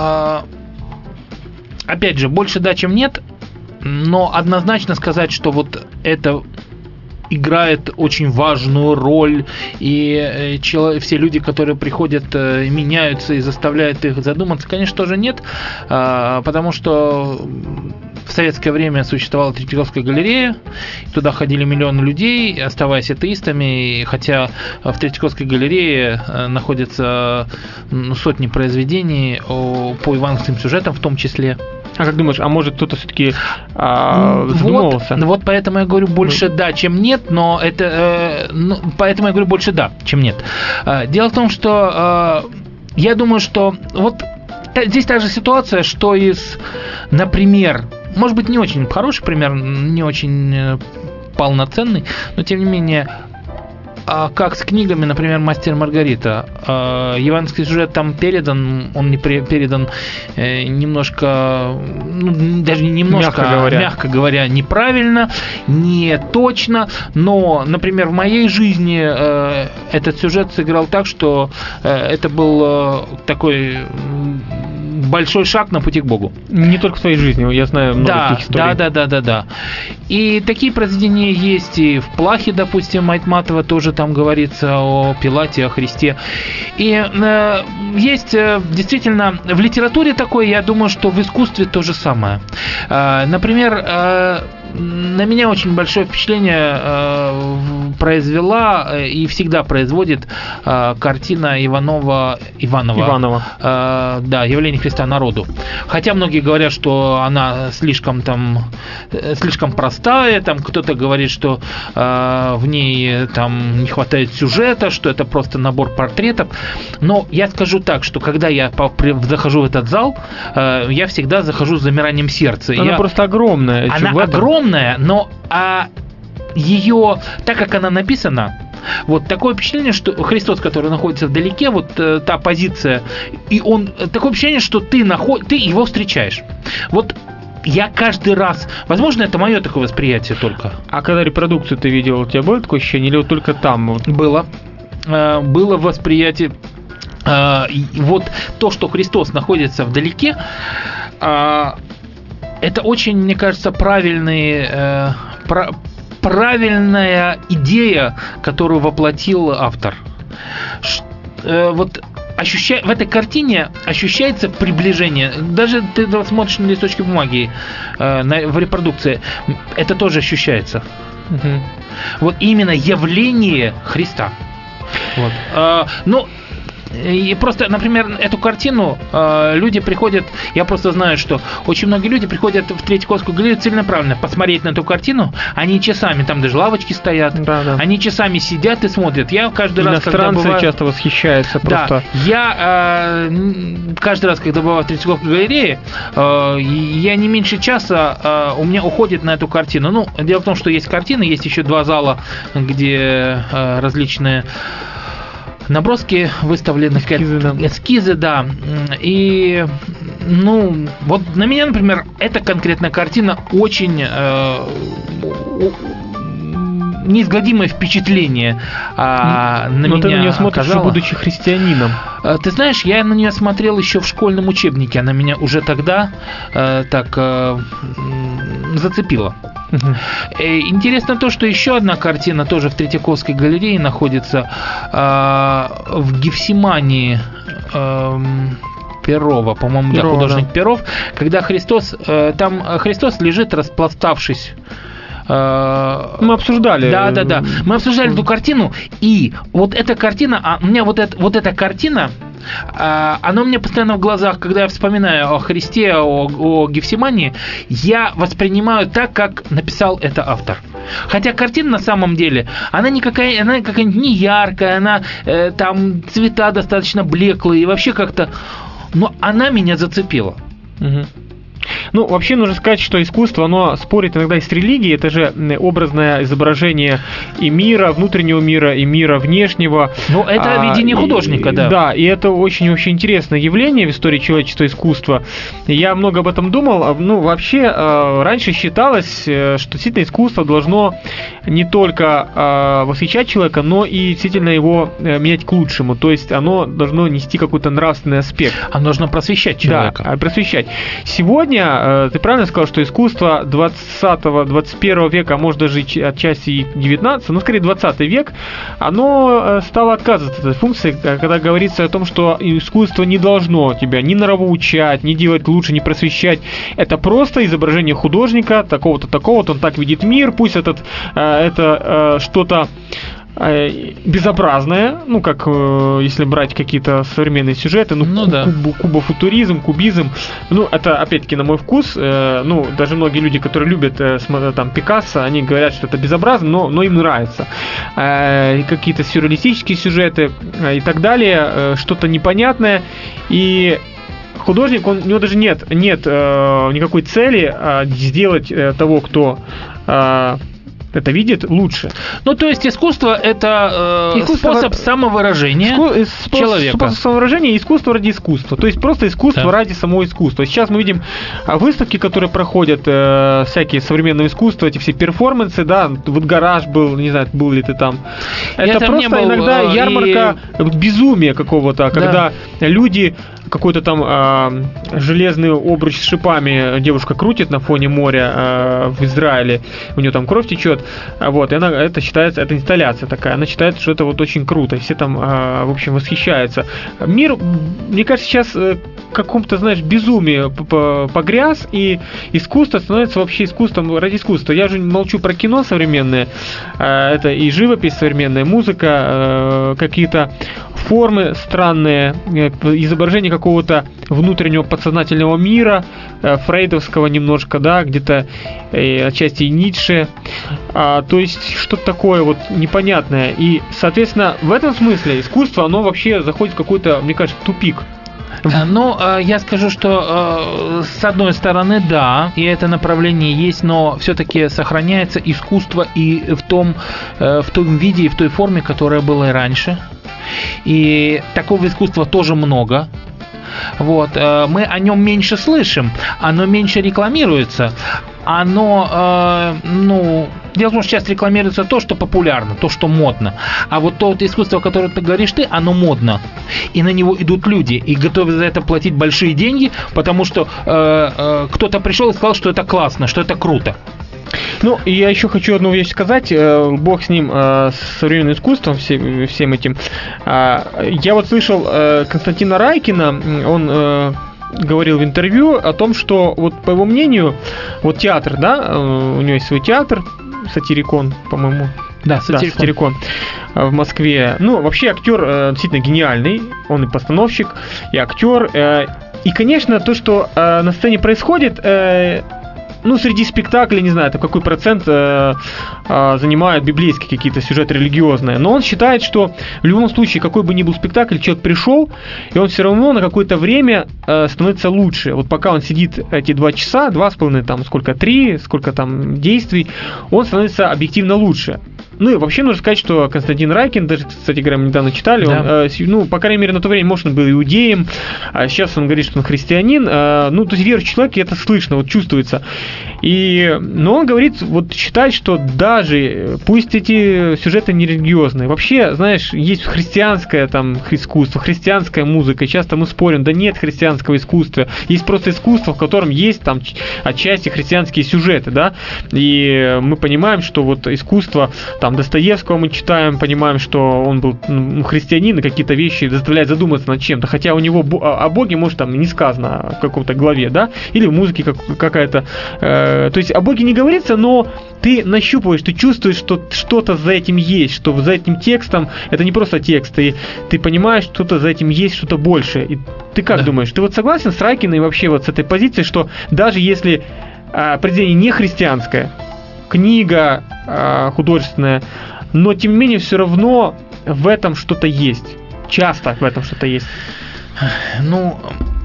опять же, больше да, чем нет, но однозначно сказать, что вот это играет очень важную роль, и все люди, которые приходят, меняются и заставляют их задуматься, конечно, тоже нет, потому что в советское время существовала Третьяковская галерея, туда ходили миллионы людей, оставаясь атеистами, хотя в Третьяковской галерее находятся сотни произведений по евангельским сюжетам в том числе. А как думаешь, может кто-то все-таки задумывался? Вот поэтому я говорю больше да, чем нет, но это... поэтому я говорю больше да, чем нет. Дело в том, что я думаю, что вот здесь та же ситуация, что например, может быть, не очень хороший пример, не очень полноценный, но тем не менее, как с книгами, например, «Мастер и Маргарита». Евангельский сюжет там передан, он не передан немножко, даже не немножко, мягко говоря, неправильно, не точно, но, например, в моей жизни этот сюжет сыграл так, что это был такой большой шаг на пути к Богу. Не только в твоей жизни, я знаю много таких историй. Да. И такие произведения есть и в Плахе, допустим, Айтматова тоже там говорится о Пилате, о Христе. И есть действительно в литературе такое, я думаю, что в искусстве то же самое. Например, на меня очень большое впечатление произвела и всегда производит картина Иванова. Да, «Явление Христа народу». Хотя многие говорят, что она слишком простая, там кто-то говорит, что в ней там не хватает сюжета, что это просто набор портретов. Но я скажу так, что когда я захожу в этот зал, я всегда захожу с замиранием сердца. Она просто огромная. Она огромная, но ее, так как она написана, вот такое впечатление, что Христос, который находится вдалеке, вот та позиция, и он такое впечатление, что ты его встречаешь. Вот я каждый раз, возможно, это мое такое восприятие только. А когда репродукцию ты видел, у тебя было такое ощущение, или вот только там? Было восприятие. вот то, что Христос находится вдалеке, это очень, мне кажется, правильная идея, которую воплотил автор. Вот в этой картине ощущается приближение. Даже ты смотришь на листочке бумаги в репродукции, это тоже ощущается. Вот именно явление Христа. Вот. И просто, например, эту картину люди приходят, я просто знаю, что очень многие люди приходят в Третьяковскую галерею целенаправленно посмотреть на эту картину, они часами, там даже лавочки стоят, они часами сидят и смотрят. Я каждый раз, когда бываю... часто восхищаются просто. Да, я каждый раз, когда бываю в Третьяковской галерее, я не меньше часа у меня уходит на эту картину. Ну, дело в том, что есть картины, есть еще 2 зала, где различные наброски выставлены, эскизы, да. И, вот на меня, например, эта конкретная картина очень неизгладимое впечатление на меня оказала. Но ты на нее смотришь, уже будучи христианином. Ты знаешь, я на нее смотрел еще в школьном учебнике. Она меня уже тогда зацепила. Интересно то, что еще одна картина тоже в Третьяковской галерее находится в Гефсимании Перова, по-моему, художник Перов, когда Христос лежит, распластавшись. Мы обсуждали. Да. Мы обсуждали эту картину, и вот эта картина, у меня вот эта картина, она у меня постоянно в глазах, когда я вспоминаю о Христе, о Гефсимании, я воспринимаю так, как написал это автор. Хотя картина на самом деле, она какая-нибудь не яркая, она там цвета достаточно блеклые, и вообще как-то, но она меня зацепила. Ну, вообще нужно сказать, что искусство, оно спорит иногда и с религией. Это же образное изображение и мира, внутреннего мира, и мира внешнего. Ну, это видение художника, да. Да, и это очень вообще интересное явление в истории человечества искусства. Я много об этом думал. Ну, вообще, раньше считалось, что действительно искусство должно не только восхищать человека, но и действительно его менять к лучшему. То есть оно должно нести какой-то нравственный аспект. Оно должно просвещать человека. Да, просвещать. Сегодня ты правильно сказал, что искусство 20-21 века, а может даже отчасти и 19, но скорее 20 век, оно стало отказываться от этой функции, когда говорится о том, что искусство не должно тебя ни нравоучать, ни делать лучше, ни просвещать. Это просто изображение художника, такого-то, он так видит мир, пусть это что-то безобразное, ну, как если брать какие-то современные сюжеты, кубофутуризм, кубизм, ну, это, опять-таки, на мой вкус, даже многие люди, которые любят, там, Пикассо, они говорят, что это безобразно, но им нравится. Какие-то сюрреалистические сюжеты и так далее, что-то непонятное, и художник, у него даже нет никакой цели сделать того, кто это видит, лучше. Ну, то есть искусство – это способ самовыражения человека. Способ самовыражения и искусство ради искусства. То есть просто искусство ради самого искусства. Сейчас мы видим выставки, которые проходят, всякие современные искусства, эти все перформансы, да, вот гараж был, не знаю, был ли ты там. Это просто иногда ярмарка безумия какого-то, когда люди какой-то там железный обруч с шипами девушка крутит на фоне моря в Израиле, у нее там кровь течет, вот, и это считается, это инсталляция такая, она считает, что это вот очень круто, и все там, в общем, восхищаются. Мир, мне кажется, сейчас в каком-то, знаешь, безумии погряз, и искусство становится вообще искусством ради искусства. Я же молчу про кино современное, это и живопись современная, музыка, какие-то формы странные, изображение какого-то внутреннего подсознательного мира, фрейдовского немножко, да, где-то отчасти и Ницше, то есть что-то такое вот непонятное. И, соответственно, в этом смысле искусство, оно вообще заходит в какой-то, мне кажется, тупик. Ну, я скажу, что с одной стороны, да, и это направление есть, но все-таки сохраняется искусство и в том виде, и в той форме, которая была и раньше. И такого искусства тоже много. Вот, мы о нем меньше слышим, оно меньше рекламируется, оно, Дело в том, что сейчас рекламируется то, что популярно, то, что модно. А вот то вот искусство, о котором ты говоришь, оно модно. И на него идут люди, и готовы за это платить большие деньги, потому что кто-то пришел и сказал, что это классно, что это круто. Ну, и я еще хочу одну вещь сказать. Бог с ним, с современным искусством, всем этим. Я вот слышал Константина Райкина, он говорил в интервью о том, что, вот по его мнению, вот театр, да, у него есть свой театр, Сатирикон, по-моему. Да, Сатирикон в Москве. Ну, вообще актер действительно гениальный, он и постановщик, и актер. И, конечно, то, что на сцене происходит... Ну, среди спектаклей, не знаю, какой процент занимают библейские какие-то сюжеты религиозные. Но он считает, что в любом случае, какой бы ни был спектакль, человек пришел, и он все равно на какое-то время становится лучше. Вот пока он сидит эти 2 часа, 2,5, там, сколько, 3, сколько там действий, он становится объективно лучше. Ну и вообще нужно сказать, что Константин Райкин, даже, кстати говоря, мы недавно читали, да. Он, ну, по крайней мере, на то время, может, он был иудеем, а сейчас он говорит, что он христианин. Ну, то есть верующий человек, и это слышно, вот чувствуется. Но он говорит, вот считает, что даже, пусть эти сюжеты не религиозные, вообще, знаешь, есть христианское там искусство, христианская музыка, и часто мы спорим, да нет христианского искусства, есть просто искусство, в котором есть там отчасти христианские сюжеты, да, и мы понимаем, что вот искусство, там, Достоевского мы читаем, понимаем, что он был христианин, и какие-то вещи заставляют задуматься над чем-то, хотя у него о Боге, может, там не сказано в каком-то главе, да, или в музыке какая-то. То есть о Боге не говорится, но ты нащупываешь, ты чувствуешь, что что-то за этим есть, что за этим текстом, это не просто текст, и ты понимаешь, что-то за этим есть, что-то большее. И ты как думаешь, ты вот согласен с Райкиной вообще вот с этой позицией, что даже если произведение не христианское, книга художественная, но тем не менее все равно в этом что-то есть. Часто в этом что-то есть. Ну,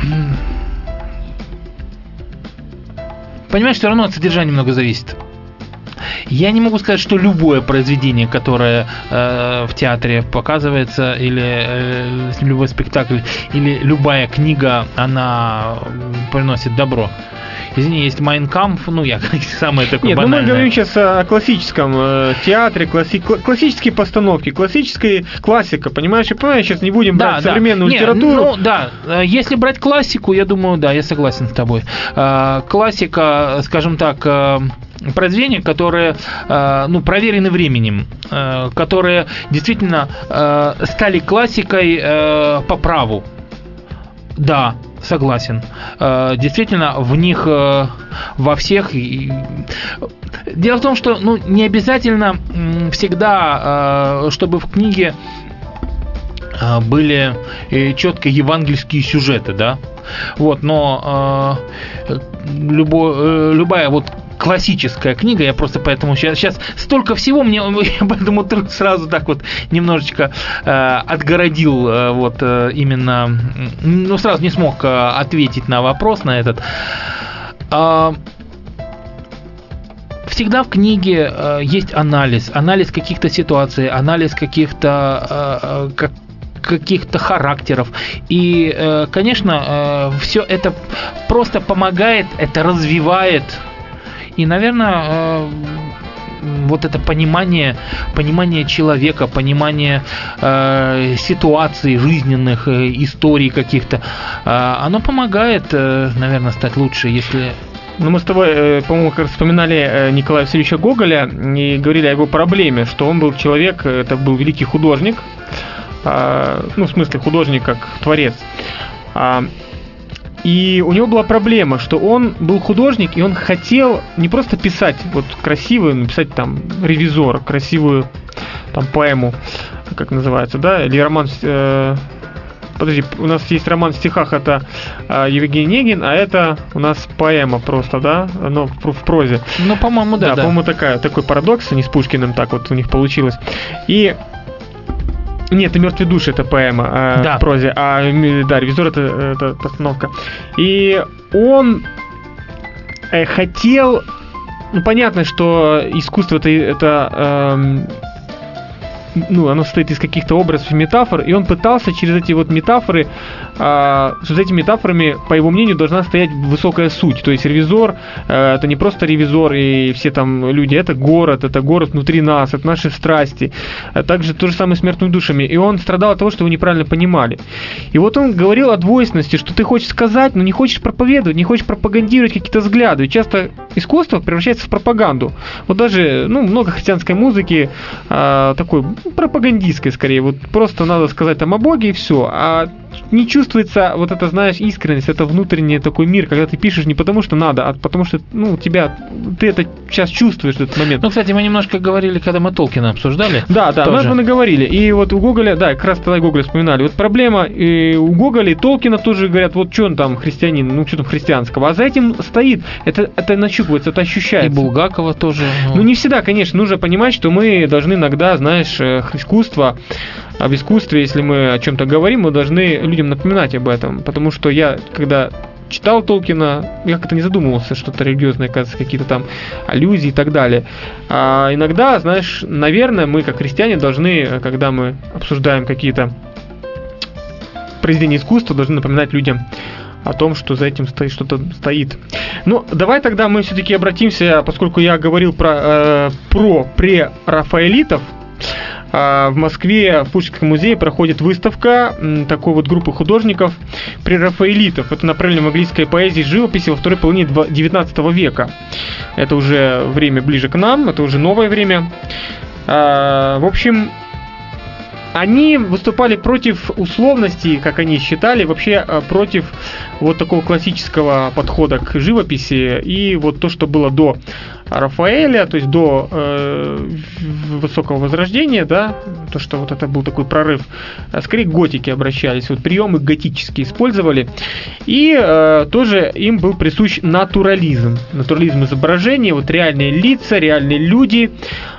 понимаешь, все равно от содержания много зависит. Я не могу сказать, что любое произведение, которое в театре показывается, или любой спектакль, или любая книга, она приносит добро. Извини, есть Mein Kampf, ну, я самое такое банальное. Нет, мы говорим сейчас о классическом театре, классические постановки, классика, понимаешь? Сейчас не будем брать современную литературу. Ну, да, если брать классику, я думаю, да, я согласен с тобой. Классика, скажем так, произведения, которые, ну, проверены временем, которые действительно стали классикой по праву. Да, согласен. Действительно, в них во всех... Дело в том, что, ну, не обязательно всегда, чтобы в книге были четко евангельские сюжеты, да? Вот, но любая вот классическая книга, я просто поэтому сейчас столько всего, мне поэтому сразу так вот немножечко отгородил вот именно, ну, сразу не смог ответить на вопрос на этот. Всегда в книге есть анализ каких-то ситуаций, анализ каких-то характеров. И, конечно, все это просто помогает, это развивает. И, наверное, вот это понимание человека, понимание ситуаций жизненных, историй каких-то, оно помогает, наверное, стать лучше, если... Ну, мы с тобой, по-моему, как раз вспоминали Николая Васильевича Гоголя и говорили о его проблеме, что он был человек, это был великий художник, ну, в смысле художник как творец. И у него была проблема, что он был художник, и он хотел не просто писать вот красивую, написать там «Ревизор», красивую там поэму, как называется, да, или роман... Подожди, у нас есть роман в стихах, это Евгений Онегин, а это у нас поэма просто, да, но в прозе. Ну, по-моему, да. По-моему, такой парадокс, не с Пушкиным так вот у них получилось. И... Нет, и «Мертвые души» — это поэма в прозе, а да, «Ревизор» — это постановка. И он хотел... Ну, понятно, что искусство это оно состоит из каких-то образов и метафор, и он пытался через эти вот метафоры, что за этими метафорами, по его мнению, должна стоять высокая суть. То есть ревизор — это не просто ревизор и все там люди, это город внутри нас, это наши страсти. А также то же самое с мертвыми душами. И он страдал от того, что его неправильно понимали. И вот он говорил о двойственности, что ты хочешь сказать, но не хочешь проповедовать, не хочешь пропагандировать какие-то взгляды. И часто искусство превращается в пропаганду. Вот даже, много христианской музыки такой пропагандистской скорее. Вот просто надо сказать там о Боге и все. А не чувствуется вот это, знаешь, искренность, это внутренний такой мир, когда ты пишешь не потому, что надо, а потому что, ты это сейчас чувствуешь в этот момент. Кстати, мы немножко говорили, когда мы Толкина обсуждали. Да, мы говорили. И вот у Гоголя, как раз тогда Гоголя вспоминали. Вот проблема у Гоголя и Толкина тоже говорят, вот что он там христианин, что там христианского. А за этим стоит, это нащупывается, это ощущается. И Булгакова тоже. Не всегда, конечно, нужно понимать, что мы должны иногда, знаешь, об искусстве, если мы о чем-то говорим, мы должны людям напоминать об этом. Потому что я, когда читал Толкина, я как-то не задумывался, что-то религиозное, кажется, какие-то там аллюзии и так далее. А иногда, знаешь, наверное, мы, как христиане, должны, когда мы обсуждаем какие-то произведения искусства, должны напоминать людям о том, что за этим что-то стоит. Давай тогда мы все-таки обратимся, поскольку я говорил про прерафаэлитов. В Москве в Пушкинском музее проходит выставка такой вот группы художников прерафаэлитов. Это направление английской поэзии и живописи во второй половине 19 века. Это уже время ближе к нам, это уже новое время. В общем, они выступали против условностей, как они считали, вообще против вот такого классического подхода к живописи и вот то, что было до Рафаэля, то есть до высокого возрождения, да, то, что вот это был такой прорыв, скорее к готике обращались, вот приемы готические использовали, и тоже им был присущ натурализм изображения, вот реальные лица, реальные люди,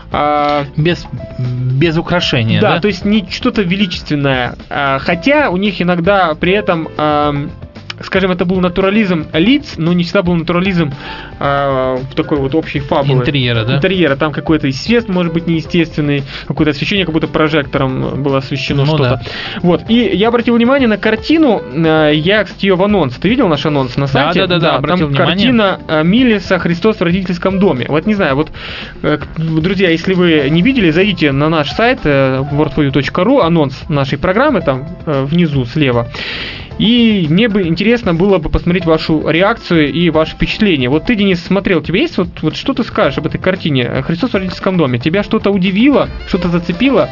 без украшения, да? То есть не что-то величественное, хотя у них иногда при этом, скажем, это был натурализм лиц, но не всегда был натурализм в такой вот общей фабулы. Интерьера, там какой-то и свет, может быть, неестественный, какое-то освещение, как будто прожектором было освещено что-то. Да. Вот, и я обратил внимание на картину, я, кстати, ее в анонс. Ты видел наш анонс на сайте? Да, обратил там внимание. Картина Миллеса «Христос в родительском доме». Вот не знаю, вот, друзья, если вы не видели, зайдите на наш сайт worldforyou.ru, анонс нашей программы, там внизу слева. И мне бы интересно было бы посмотреть вашу реакцию и ваше впечатление. Вот ты, Денис, смотрел, у тебя есть вот что ты скажешь об этой картине «Христос в родительском доме»? Тебя что-то удивило, что-то зацепило?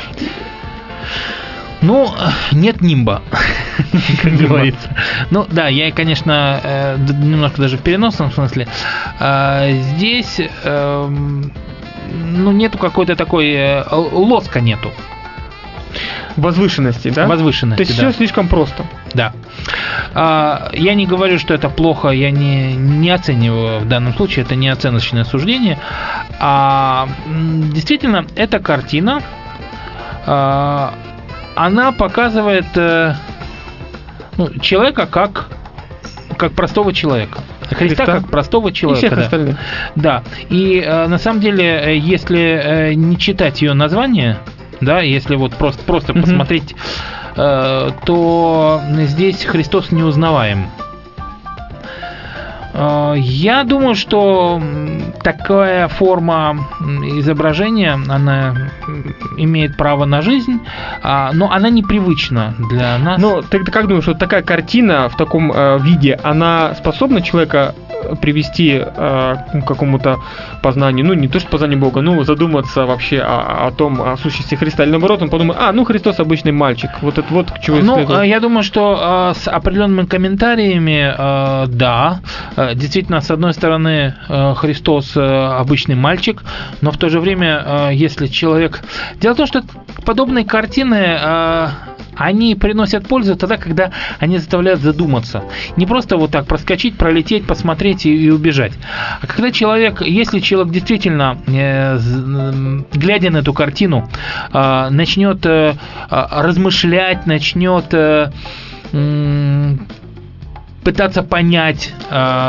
Нет нимба, как говорится. Да, я, конечно, немножко даже в переносном смысле. Здесь, нету какой-то такой лоска нету. Возвышенности, да? Возвышенности, то есть все слишком просто. Да. Я не говорю, что это плохо, я не оцениваю в данном случае, это не оценочное суждение. Действительно, эта картина, она показывает человека как простого человека. Христа как простого человека. И всех остальных. Да. И на самом деле, если не читать ее название, да, если вот просто посмотреть, то здесь Христос неузнаваем. Я думаю, что такая форма изображения, она имеет право на жизнь, но она непривычна для нас. Ты как думаешь, вот такая картина в таком виде, она способна человека привести к какому-то познанию, не то что познанию Бога, задуматься вообще о том, о сущности Христа, или наоборот, он подумает, Христос обычный мальчик, вот это вот к чему следует. Я думаю, что с определенными комментариями, да, действительно, с одной стороны, Христос обычный мальчик, но в то же время, если человек... Дело в том, что подобные картины... Они приносят пользу тогда, когда они заставляют задуматься. Не просто вот так проскочить, пролететь, посмотреть и убежать. А когда если человек действительно, глядя на эту картину, начнет размышлять, начнет пытаться понять,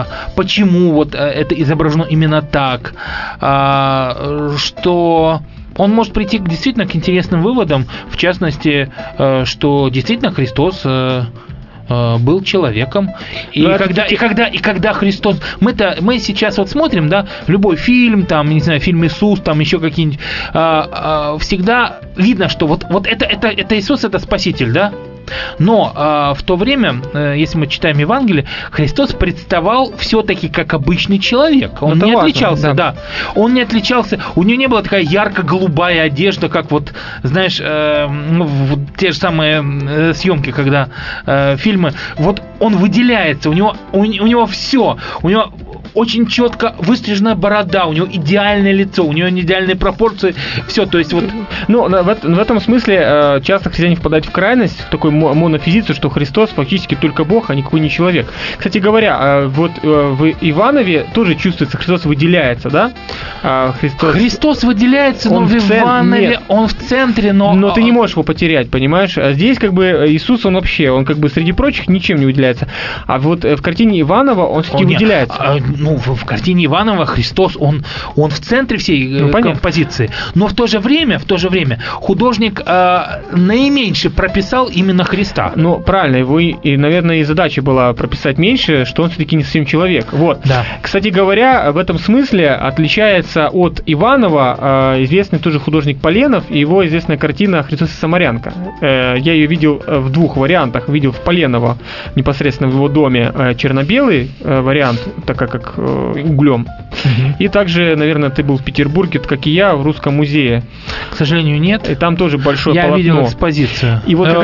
почему вот это изображено именно так, что он может прийти действительно к интересным выводам, в частности, что действительно Христос был человеком. И когда Христос... Мы сейчас вот смотрим, да, любой фильм, там, не знаю, фильм «Иисус», там еще какие-нибудь... всегда видно, что вот это Иисус, это Спаситель, да? Но в то время, если мы читаем Евангелие, Христос представал все-таки как обычный человек. Он не отличался, да. Он не отличался, у него не была такая ярко-голубая одежда, как вот, знаешь, те же самые съемки, когда фильмы. Вот он выделяется, у него все, у него очень четко выстриженная борода, у него идеальное лицо, у него идеальные пропорции, все, то есть вот... Ну, в этом смысле часто христиане впадают в крайность, в такой монофизицию, что Христос фактически только Бог, а никакой не человек. Кстати говоря, вот в Иванове тоже чувствуется, Христос выделяется, да? Христос выделяется, но в Иванове он в центре, но... Но ты не можешь его потерять, понимаешь? А здесь как бы Иисус, он как бы среди прочих ничем не выделяется. А вот в картине Иванова он все-таки выделяется. В картине Иванова Христос, он в центре всей композиции. Но в то же время художник наименьше прописал именно Христа. Ну, правильно, его и, наверное, и задача была прописать меньше, что он все-таки не совсем человек. Вот. Да. Кстати говоря, в этом смысле отличается от Иванова известный тоже художник Поленов и его известная картина «Христос и Самарянка». Я ее видел в двух вариантах. Видел в Поленова, непосредственно в его доме, черно-белый вариант, так как углем. И также, наверное, ты был в Петербурге, как и я, в Русском музее. К сожалению, нет. И там тоже большое полотно. Я видел экспозицию. И вот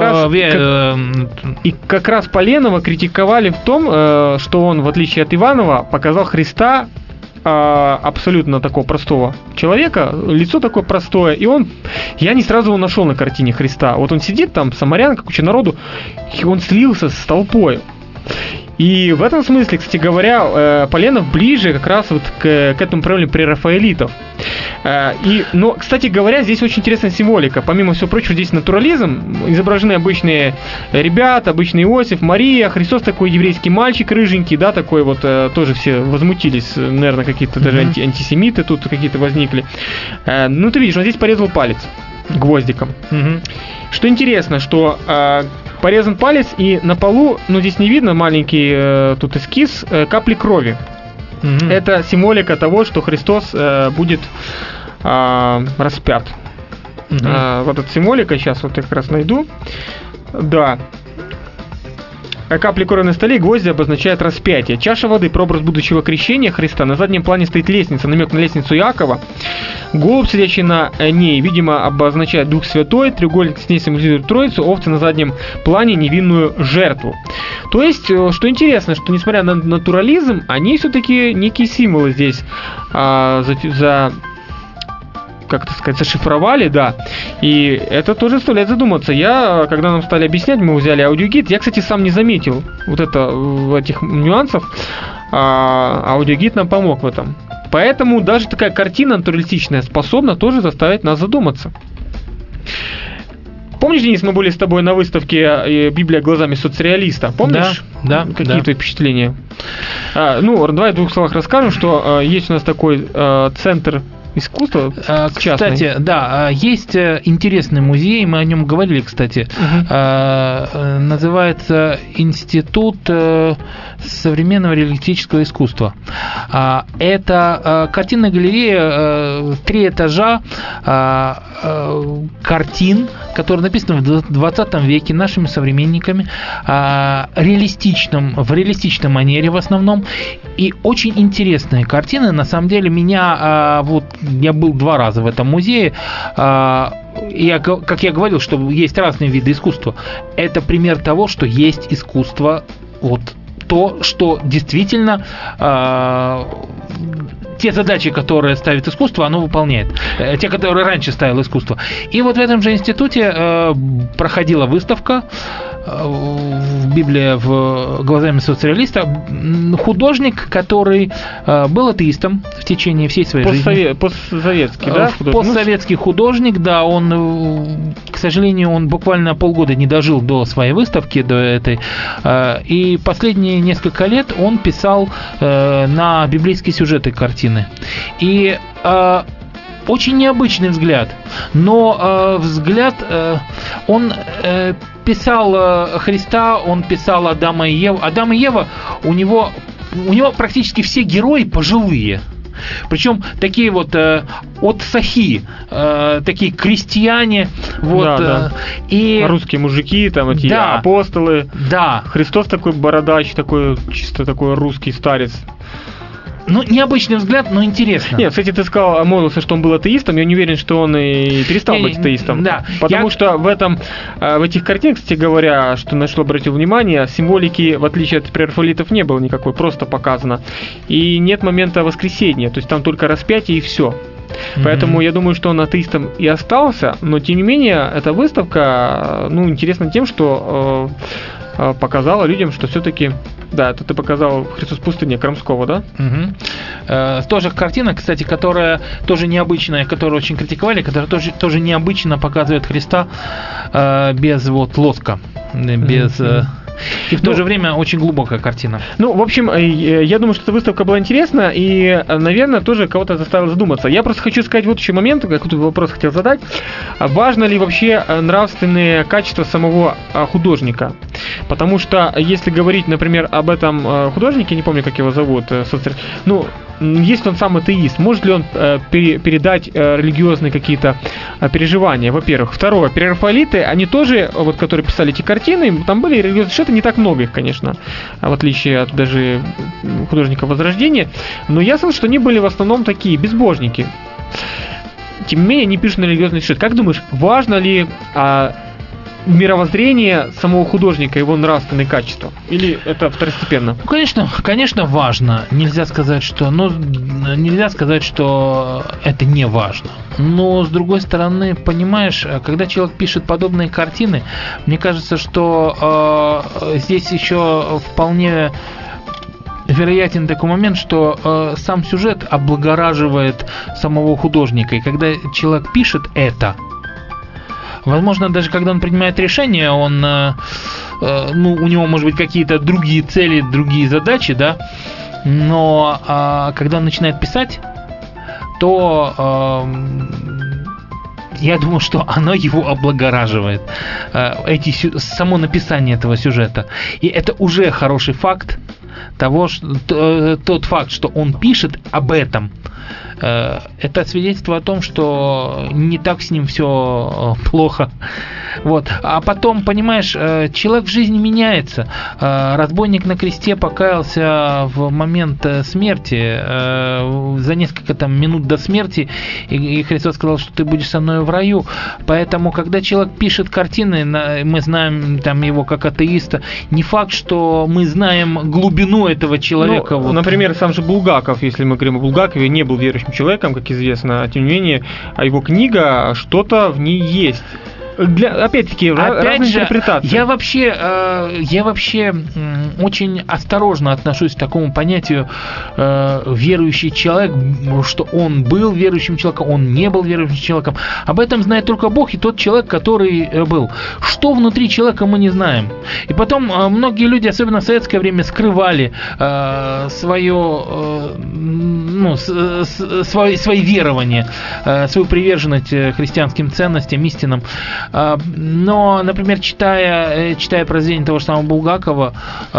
как раз Поленова критиковали в том, что он, в отличие от Иванова, показал Христа абсолютно такого простого человека, лицо такое простое, и я не сразу его нашел на картине Христа. Вот он сидит там, Самарянка, куча народу, и он слился с толпой. И в этом смысле, кстати говоря, Поленов ближе как раз вот к этому правлению прерафаэлитов. Но, кстати говоря, здесь очень интересная символика. Помимо всего прочего, здесь натурализм. Изображены обычные ребята, обычный Иосиф, Мария, Христос такой еврейский мальчик рыженький, да, такой вот, тоже все возмутились, наверное, какие-то даже антисемиты тут какие-то возникли. Ну, ты видишь, он здесь порезал палец гвоздиком. Что интересно, что порезан палец, и на полу, здесь не видно, маленький тут эскиз, капли крови. Это символика того, что Христос будет распят. Вот эта символика, сейчас вот я как раз найду. Да. Капли крови на столе, гвозди обозначают распятие. Чаша воды, прообраз будущего крещения Христа. На заднем плане стоит лестница, намек на лестницу Иакова. Голубь, сидящий на ней, видимо, обозначает Дух Святой. Треугольник с ней символизирует Троицу. Овцы на заднем плане невинную жертву. То есть, что интересно, что несмотря на натурализм, они все-таки некие символы здесь зашифровали, да. И это тоже заставляет задуматься. Когда нам стали объяснять, мы взяли аудиогид, я, кстати, сам не заметил этих нюансов. Аудиогид нам помог в этом. Поэтому даже такая картина натуралистичная способна тоже заставить нас задуматься. Помнишь, Денис, мы были с тобой на выставке «Библия глазами соцреалиста»? Помнишь? Да. Какие твои впечатления? Давай в двух словах расскажем, что есть у нас такой центр искусство частное. Кстати, да, есть интересный музей, мы о нем говорили, кстати. Называется Институт современного реалистического искусства. Это картинная галерея, 3 этажа картин, которые написаны в 20 веке нашими современниками, в реалистичной манере в основном. И очень интересные картины. На самом деле, я был 2 раза в этом музее. Как я говорил, что есть разные виды искусства. Это пример того, что есть искусство, то, что действительно те задачи, которые ставит искусство, оно выполняет. Те, которые раньше ставило искусство. И вот в этом же институте проходила выставка «Библия глазами соцреалиста». Художник, который был атеистом в течение всей своей жизни. Постсоветский, да? Постсоветский художник, да. Он, к сожалению, он буквально полгода не дожил до своей выставки, до этой. И последние несколько лет он писал на библейские сюжеты картины. И очень необычный взгляд. Но взгляд, он писал Христа, он писал Адама и Еву. Адам и Ева, у него практически все герои пожилые. Причем такие вот от сахи, такие крестьяне, вот, Да. и Русские мужики, там эти Да. апостолы. да, Христос такой бородач, такой чисто такой русский старец. ну необычный взгляд, но интересно. Нет, кстати, ты сказал, обмолвился, что он был атеистом. Я не уверен, что он и перестал Не, быть атеистом. да. Потому что в этих картинах, кстати говоря, что на что обратил внимание, символики, в отличие от прерафаэлитов, не было никакой, просто показано. И нет момента воскресения, то есть там только распятие и все. Поэтому я думаю, что он атеистом и остался, но тем не менее, эта выставка, интересна тем, что показала людям, что все-таки, да, это ты показал «Христос в пустыне» Крамского, да? Тоже картина, кстати, которая тоже необычная, которую очень критиковали, которая тоже необычно показывает Христа без вот лоска, без... И в то же время очень глубокая картина. Ну, в общем, я думаю, что эта выставка была интересна и, наверное, тоже кого-то заставила задуматься. Я просто хочу сказать вот еще момент, какой-то вопрос хотел задать. Важно ли вообще нравственные качества самого художника? Потому что, если говорить, например, об этом художнике, не помню, как его зовут, если он сам атеист, может ли он передать религиозные какие-то переживания, во-первых. Второе, прерафаэлиты, они тоже, вот, которые писали эти картины, там были религиозные сюжеты, не так много их, конечно, в отличие от даже художников Возрождения, но я слышал, что они были в основном такие безбожники. Тем не менее, они пишут на религиозный сюжет. Как думаешь, важно ли мировоззрение самого художника, его нравственные качества? Или это второстепенно? Ну, конечно, важно. Нельзя сказать, что это не важно. Но, с другой стороны, понимаешь, когда человек пишет подобные картины, мне кажется, что здесь еще вполне вероятен такой момент, что сам сюжет облагораживает самого художника. И когда человек пишет это, возможно, даже когда он принимает решение, он, у него, может быть, какие-то другие цели, другие задачи, да, но когда он начинает писать, то я думаю, что оно его облагораживает, само написание этого сюжета. И это уже хороший факт того, что тот факт, что он пишет об этом, это свидетельство о том, что не так с ним все плохо. Вот. А потом, понимаешь, человек в жизни меняется. Разбойник на кресте покаялся в момент смерти, за несколько минут до смерти, и Христос сказал, что ты будешь со мной в раю. Поэтому, когда человек пишет картины, мы знаем его как атеиста, не факт, что мы знаем глубину этого человека. Например, сам же Булгаков, если мы говорим о Булгакове, не был верующим человеком, как известно, тем не менее, а его книга, что-то в ней есть. Опять-таки, разные интерпретации. Я вообще очень осторожно отношусь к такому понятию верующий человек, что он был верующим человеком, он не был верующим человеком. Об этом знает только Бог и тот человек, который был. Что внутри человека, мы не знаем. И потом многие люди, особенно в советское время, скрывали свои верования, свою приверженность христианским ценностям, истинам. Но, например, читая произведение того же самого Булгакова,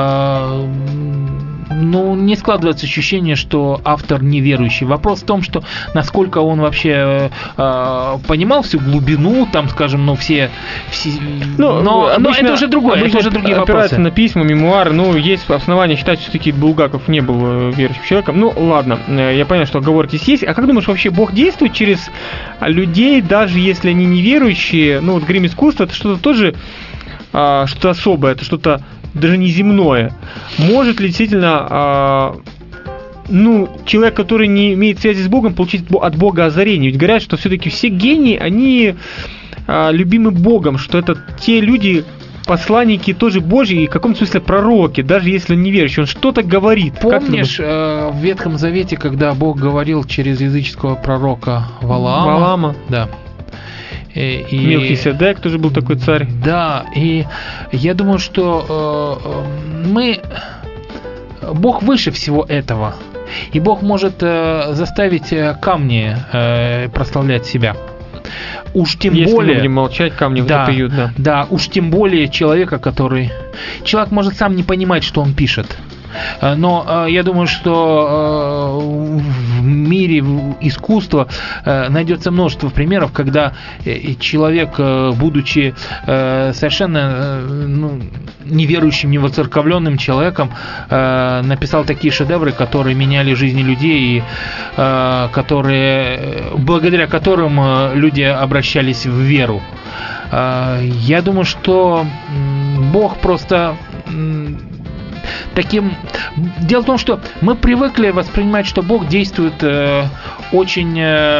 не складывается ощущение, что автор неверующий. Вопрос в том, что насколько он вообще понимал всю глубину, все. Но это уже другое, это уже другие вопросы. Опирается на письма, мемуары. Есть основания считать, что все-таки Булгаков не был верующим человеком. Ладно, я понял, что оговорки есть. А как думаешь, вообще Бог действует через людей, даже если они неверующие? Грим искусства — это что-то тоже что-то особое, это что-то даже неземное. Может ли действительно человек, который не имеет связи с Богом, получить от Бога озарение? Ведь говорят, что все-таки все гении, они любимы Богом, что это те люди, посланники тоже Божьи и в каком-то смысле пророки, даже если он не верующий, он что-то говорит. Помнишь в Ветхом Завете, когда Бог говорил через языческого пророка Валаама? Да. Мелхиседек тоже был такой царь. Да, и я думаю, что Бог выше всего этого. И Бог может заставить камни прославлять себя. Уж тем Если более... мы будем молчать, камни запоют, да. Да, уж тем более человека, который... Человек может сам не понимать, что он пишет. Но я думаю, что в мире искусства найдется множество примеров, когда человек, будучи совершенно неверующим, невоцерковленным человеком, написал такие шедевры, которые меняли жизни людей, и благодаря которым люди обращались в веру. Я думаю, что Бог просто... Дело в том, что мы привыкли воспринимать, что Бог действует очень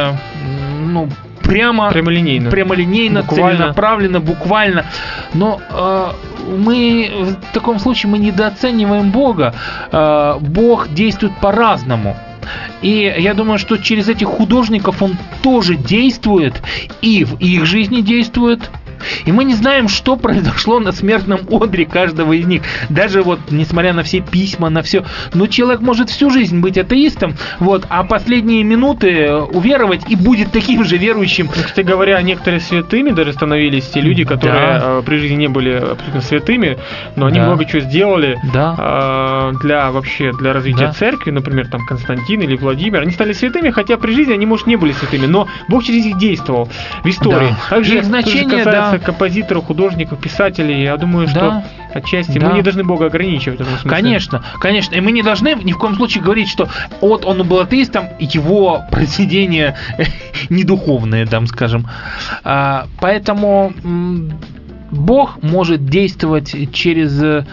прямолинейно, буквально. Целенаправленно, буквально. Но мы в таком случае мы недооцениваем Бога. Бог действует по-разному. И я думаю, что через этих художников он тоже действует, и в их жизни действует. И мы не знаем, что произошло на смертном одре каждого из них. Даже вот, несмотря на все письма, на все. Но человек может всю жизнь быть атеистом, а последние минуты уверовать и будет таким же верующим. Кстати говоря, некоторые святыми даже становились те люди, которые при жизни не были абсолютно святыми, но они много чего сделали для развития церкви, например, там Константин или Владимир. Они стали святыми, хотя при жизни они, может, не были святыми, но Бог через них действовал в истории. Также их значение, касается композиторов, художников, писателей. Я думаю, что отчасти мы не должны Бога ограничивать в этом смысле. Конечно. И мы не должны ни в коем случае говорить, что он был атеистом, его произведения не духовные, скажем. Поэтому Бог может действовать через...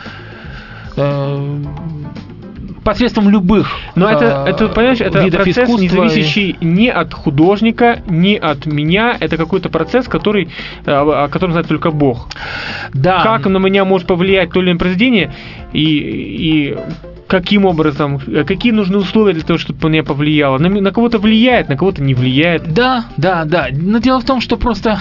посредством любых понимаешь, это видов процесс, искусства, не зависящий ни от художника, ни от меня. Это какой-то процесс, о котором знает только Бог. Да. Как на меня может повлиять то или иное произведение, и каким образом, какие нужны условия для того, чтобы на меня повлияло. На кого-то влияет, на кого-то не влияет. Да. Но дело в том, что просто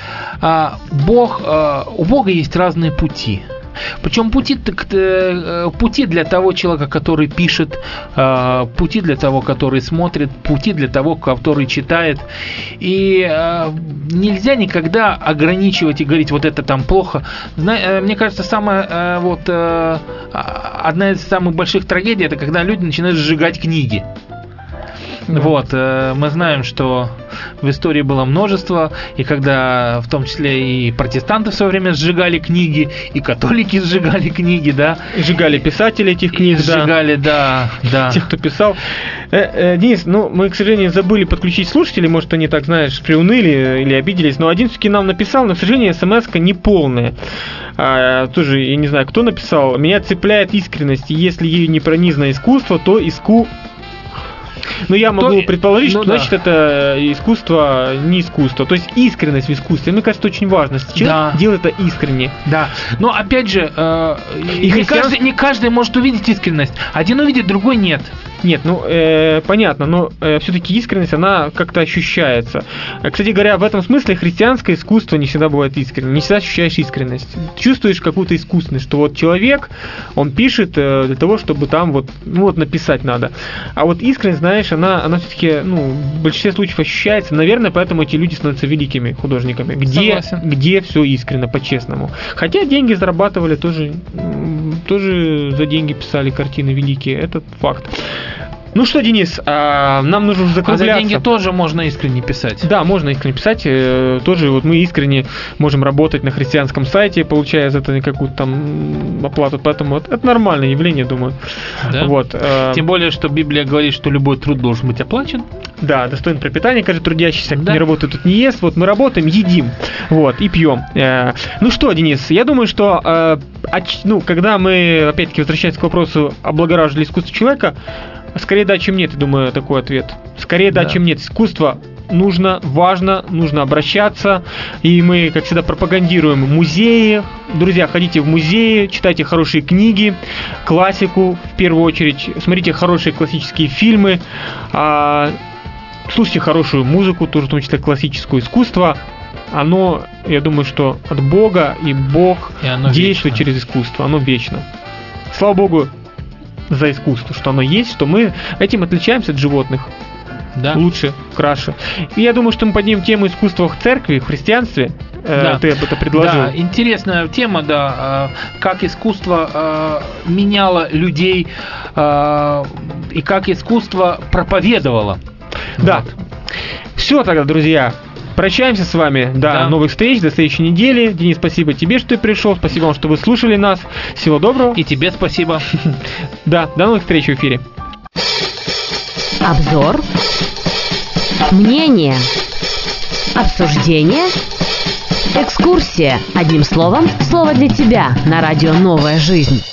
у Бога есть разные пути. Причем пути для того человека, который пишет, пути для того, который смотрит, пути для того, который читает. И нельзя никогда ограничивать и говорить, вот это там плохо. Мне кажется, одна из самых больших трагедий — это когда люди начинают сжигать книги. Мы знаем, что в истории было множество, и когда в том числе и протестанты в свое время сжигали книги, и католики сжигали книги, И сжигали писателей этих книг, сжигали, тех, кто писал. Денис, мы, к сожалению, забыли подключить слушателей, может, они так, приуныли или обиделись, но один все-таки нам написал, но, к сожалению, смс-ка неполная. Тоже, я не знаю, кто написал. Меня цепляет искренность, и если ею не пронизано искусство, то я могу предположить, что значит это искусство не искусство. То есть искренность в искусстве. Мне кажется, очень важно. Человек делает это искренне. Да. Но опять же, не каждый может увидеть искренность. Один увидит, другой нет. Нет, понятно, но все-таки искренность, она как-то ощущается. Кстати говоря, в этом смысле христианское искусство не всегда бывает искренним. Не всегда ощущаешь искренность. Чувствуешь какую-то искусственность, что человек, он пишет для того, чтобы там написать надо. А искренность, знаешь, она все-таки, в большинстве случаев ощущается. Наверное, поэтому эти люди становятся великими художниками. Где все искренно, по-честному. Хотя деньги зарабатывали тоже за деньги писали картины великие. Это факт. Ну что, Денис, нам нужно уже закругляться. А за деньги тоже можно искренне писать. Да, можно искренне писать. Тоже мы искренне можем работать на христианском сайте, получая за это какую-то там оплату. Поэтому это нормальное явление, думаю. Да? Тем более, что Библия говорит, что любой труд должен быть оплачен. Да, достоин пропитания, каждый трудящийся, кто не работает, тут не ест. Мы работаем, едим, и пьем. Ну что, Денис, я думаю, что когда мы, опять-таки, возвращаемся к вопросу, облагораживали искусство человека, скорее да, чем нет, я думаю, такой ответ. Скорее да, чем нет. Искусство нужно, важно, нужно обращаться. И мы, как всегда, пропагандируем музеи. Друзья, ходите в музеи, читайте хорошие книги, классику в первую очередь, смотрите хорошие классические фильмы, слушайте хорошую музыку, тоже в том числе классическое искусство. Оно, я думаю, что от Бога, и Бог действует через искусство. Оно вечно. Слава Богу, за искусство, что оно есть, что мы этим отличаемся от животных. Да. Лучше, краше. И я думаю, что мы поднимем тему искусства в церкви, в христианстве. Да. Ты об этом предложил. Да, интересная тема, да, как искусство меняло людей и как искусство проповедовало. Да. Вот. Все тогда, друзья. Прощаемся с вами. До новых встреч, до следующей недели. Денис, спасибо тебе, что ты пришел. Спасибо вам, что вы слушали нас. Всего доброго. И тебе спасибо. Да, до новых встреч в эфире. Обзор, мнение, обсуждение, экскурсия. Одним словом, слово для тебя на радио «Новая жизнь».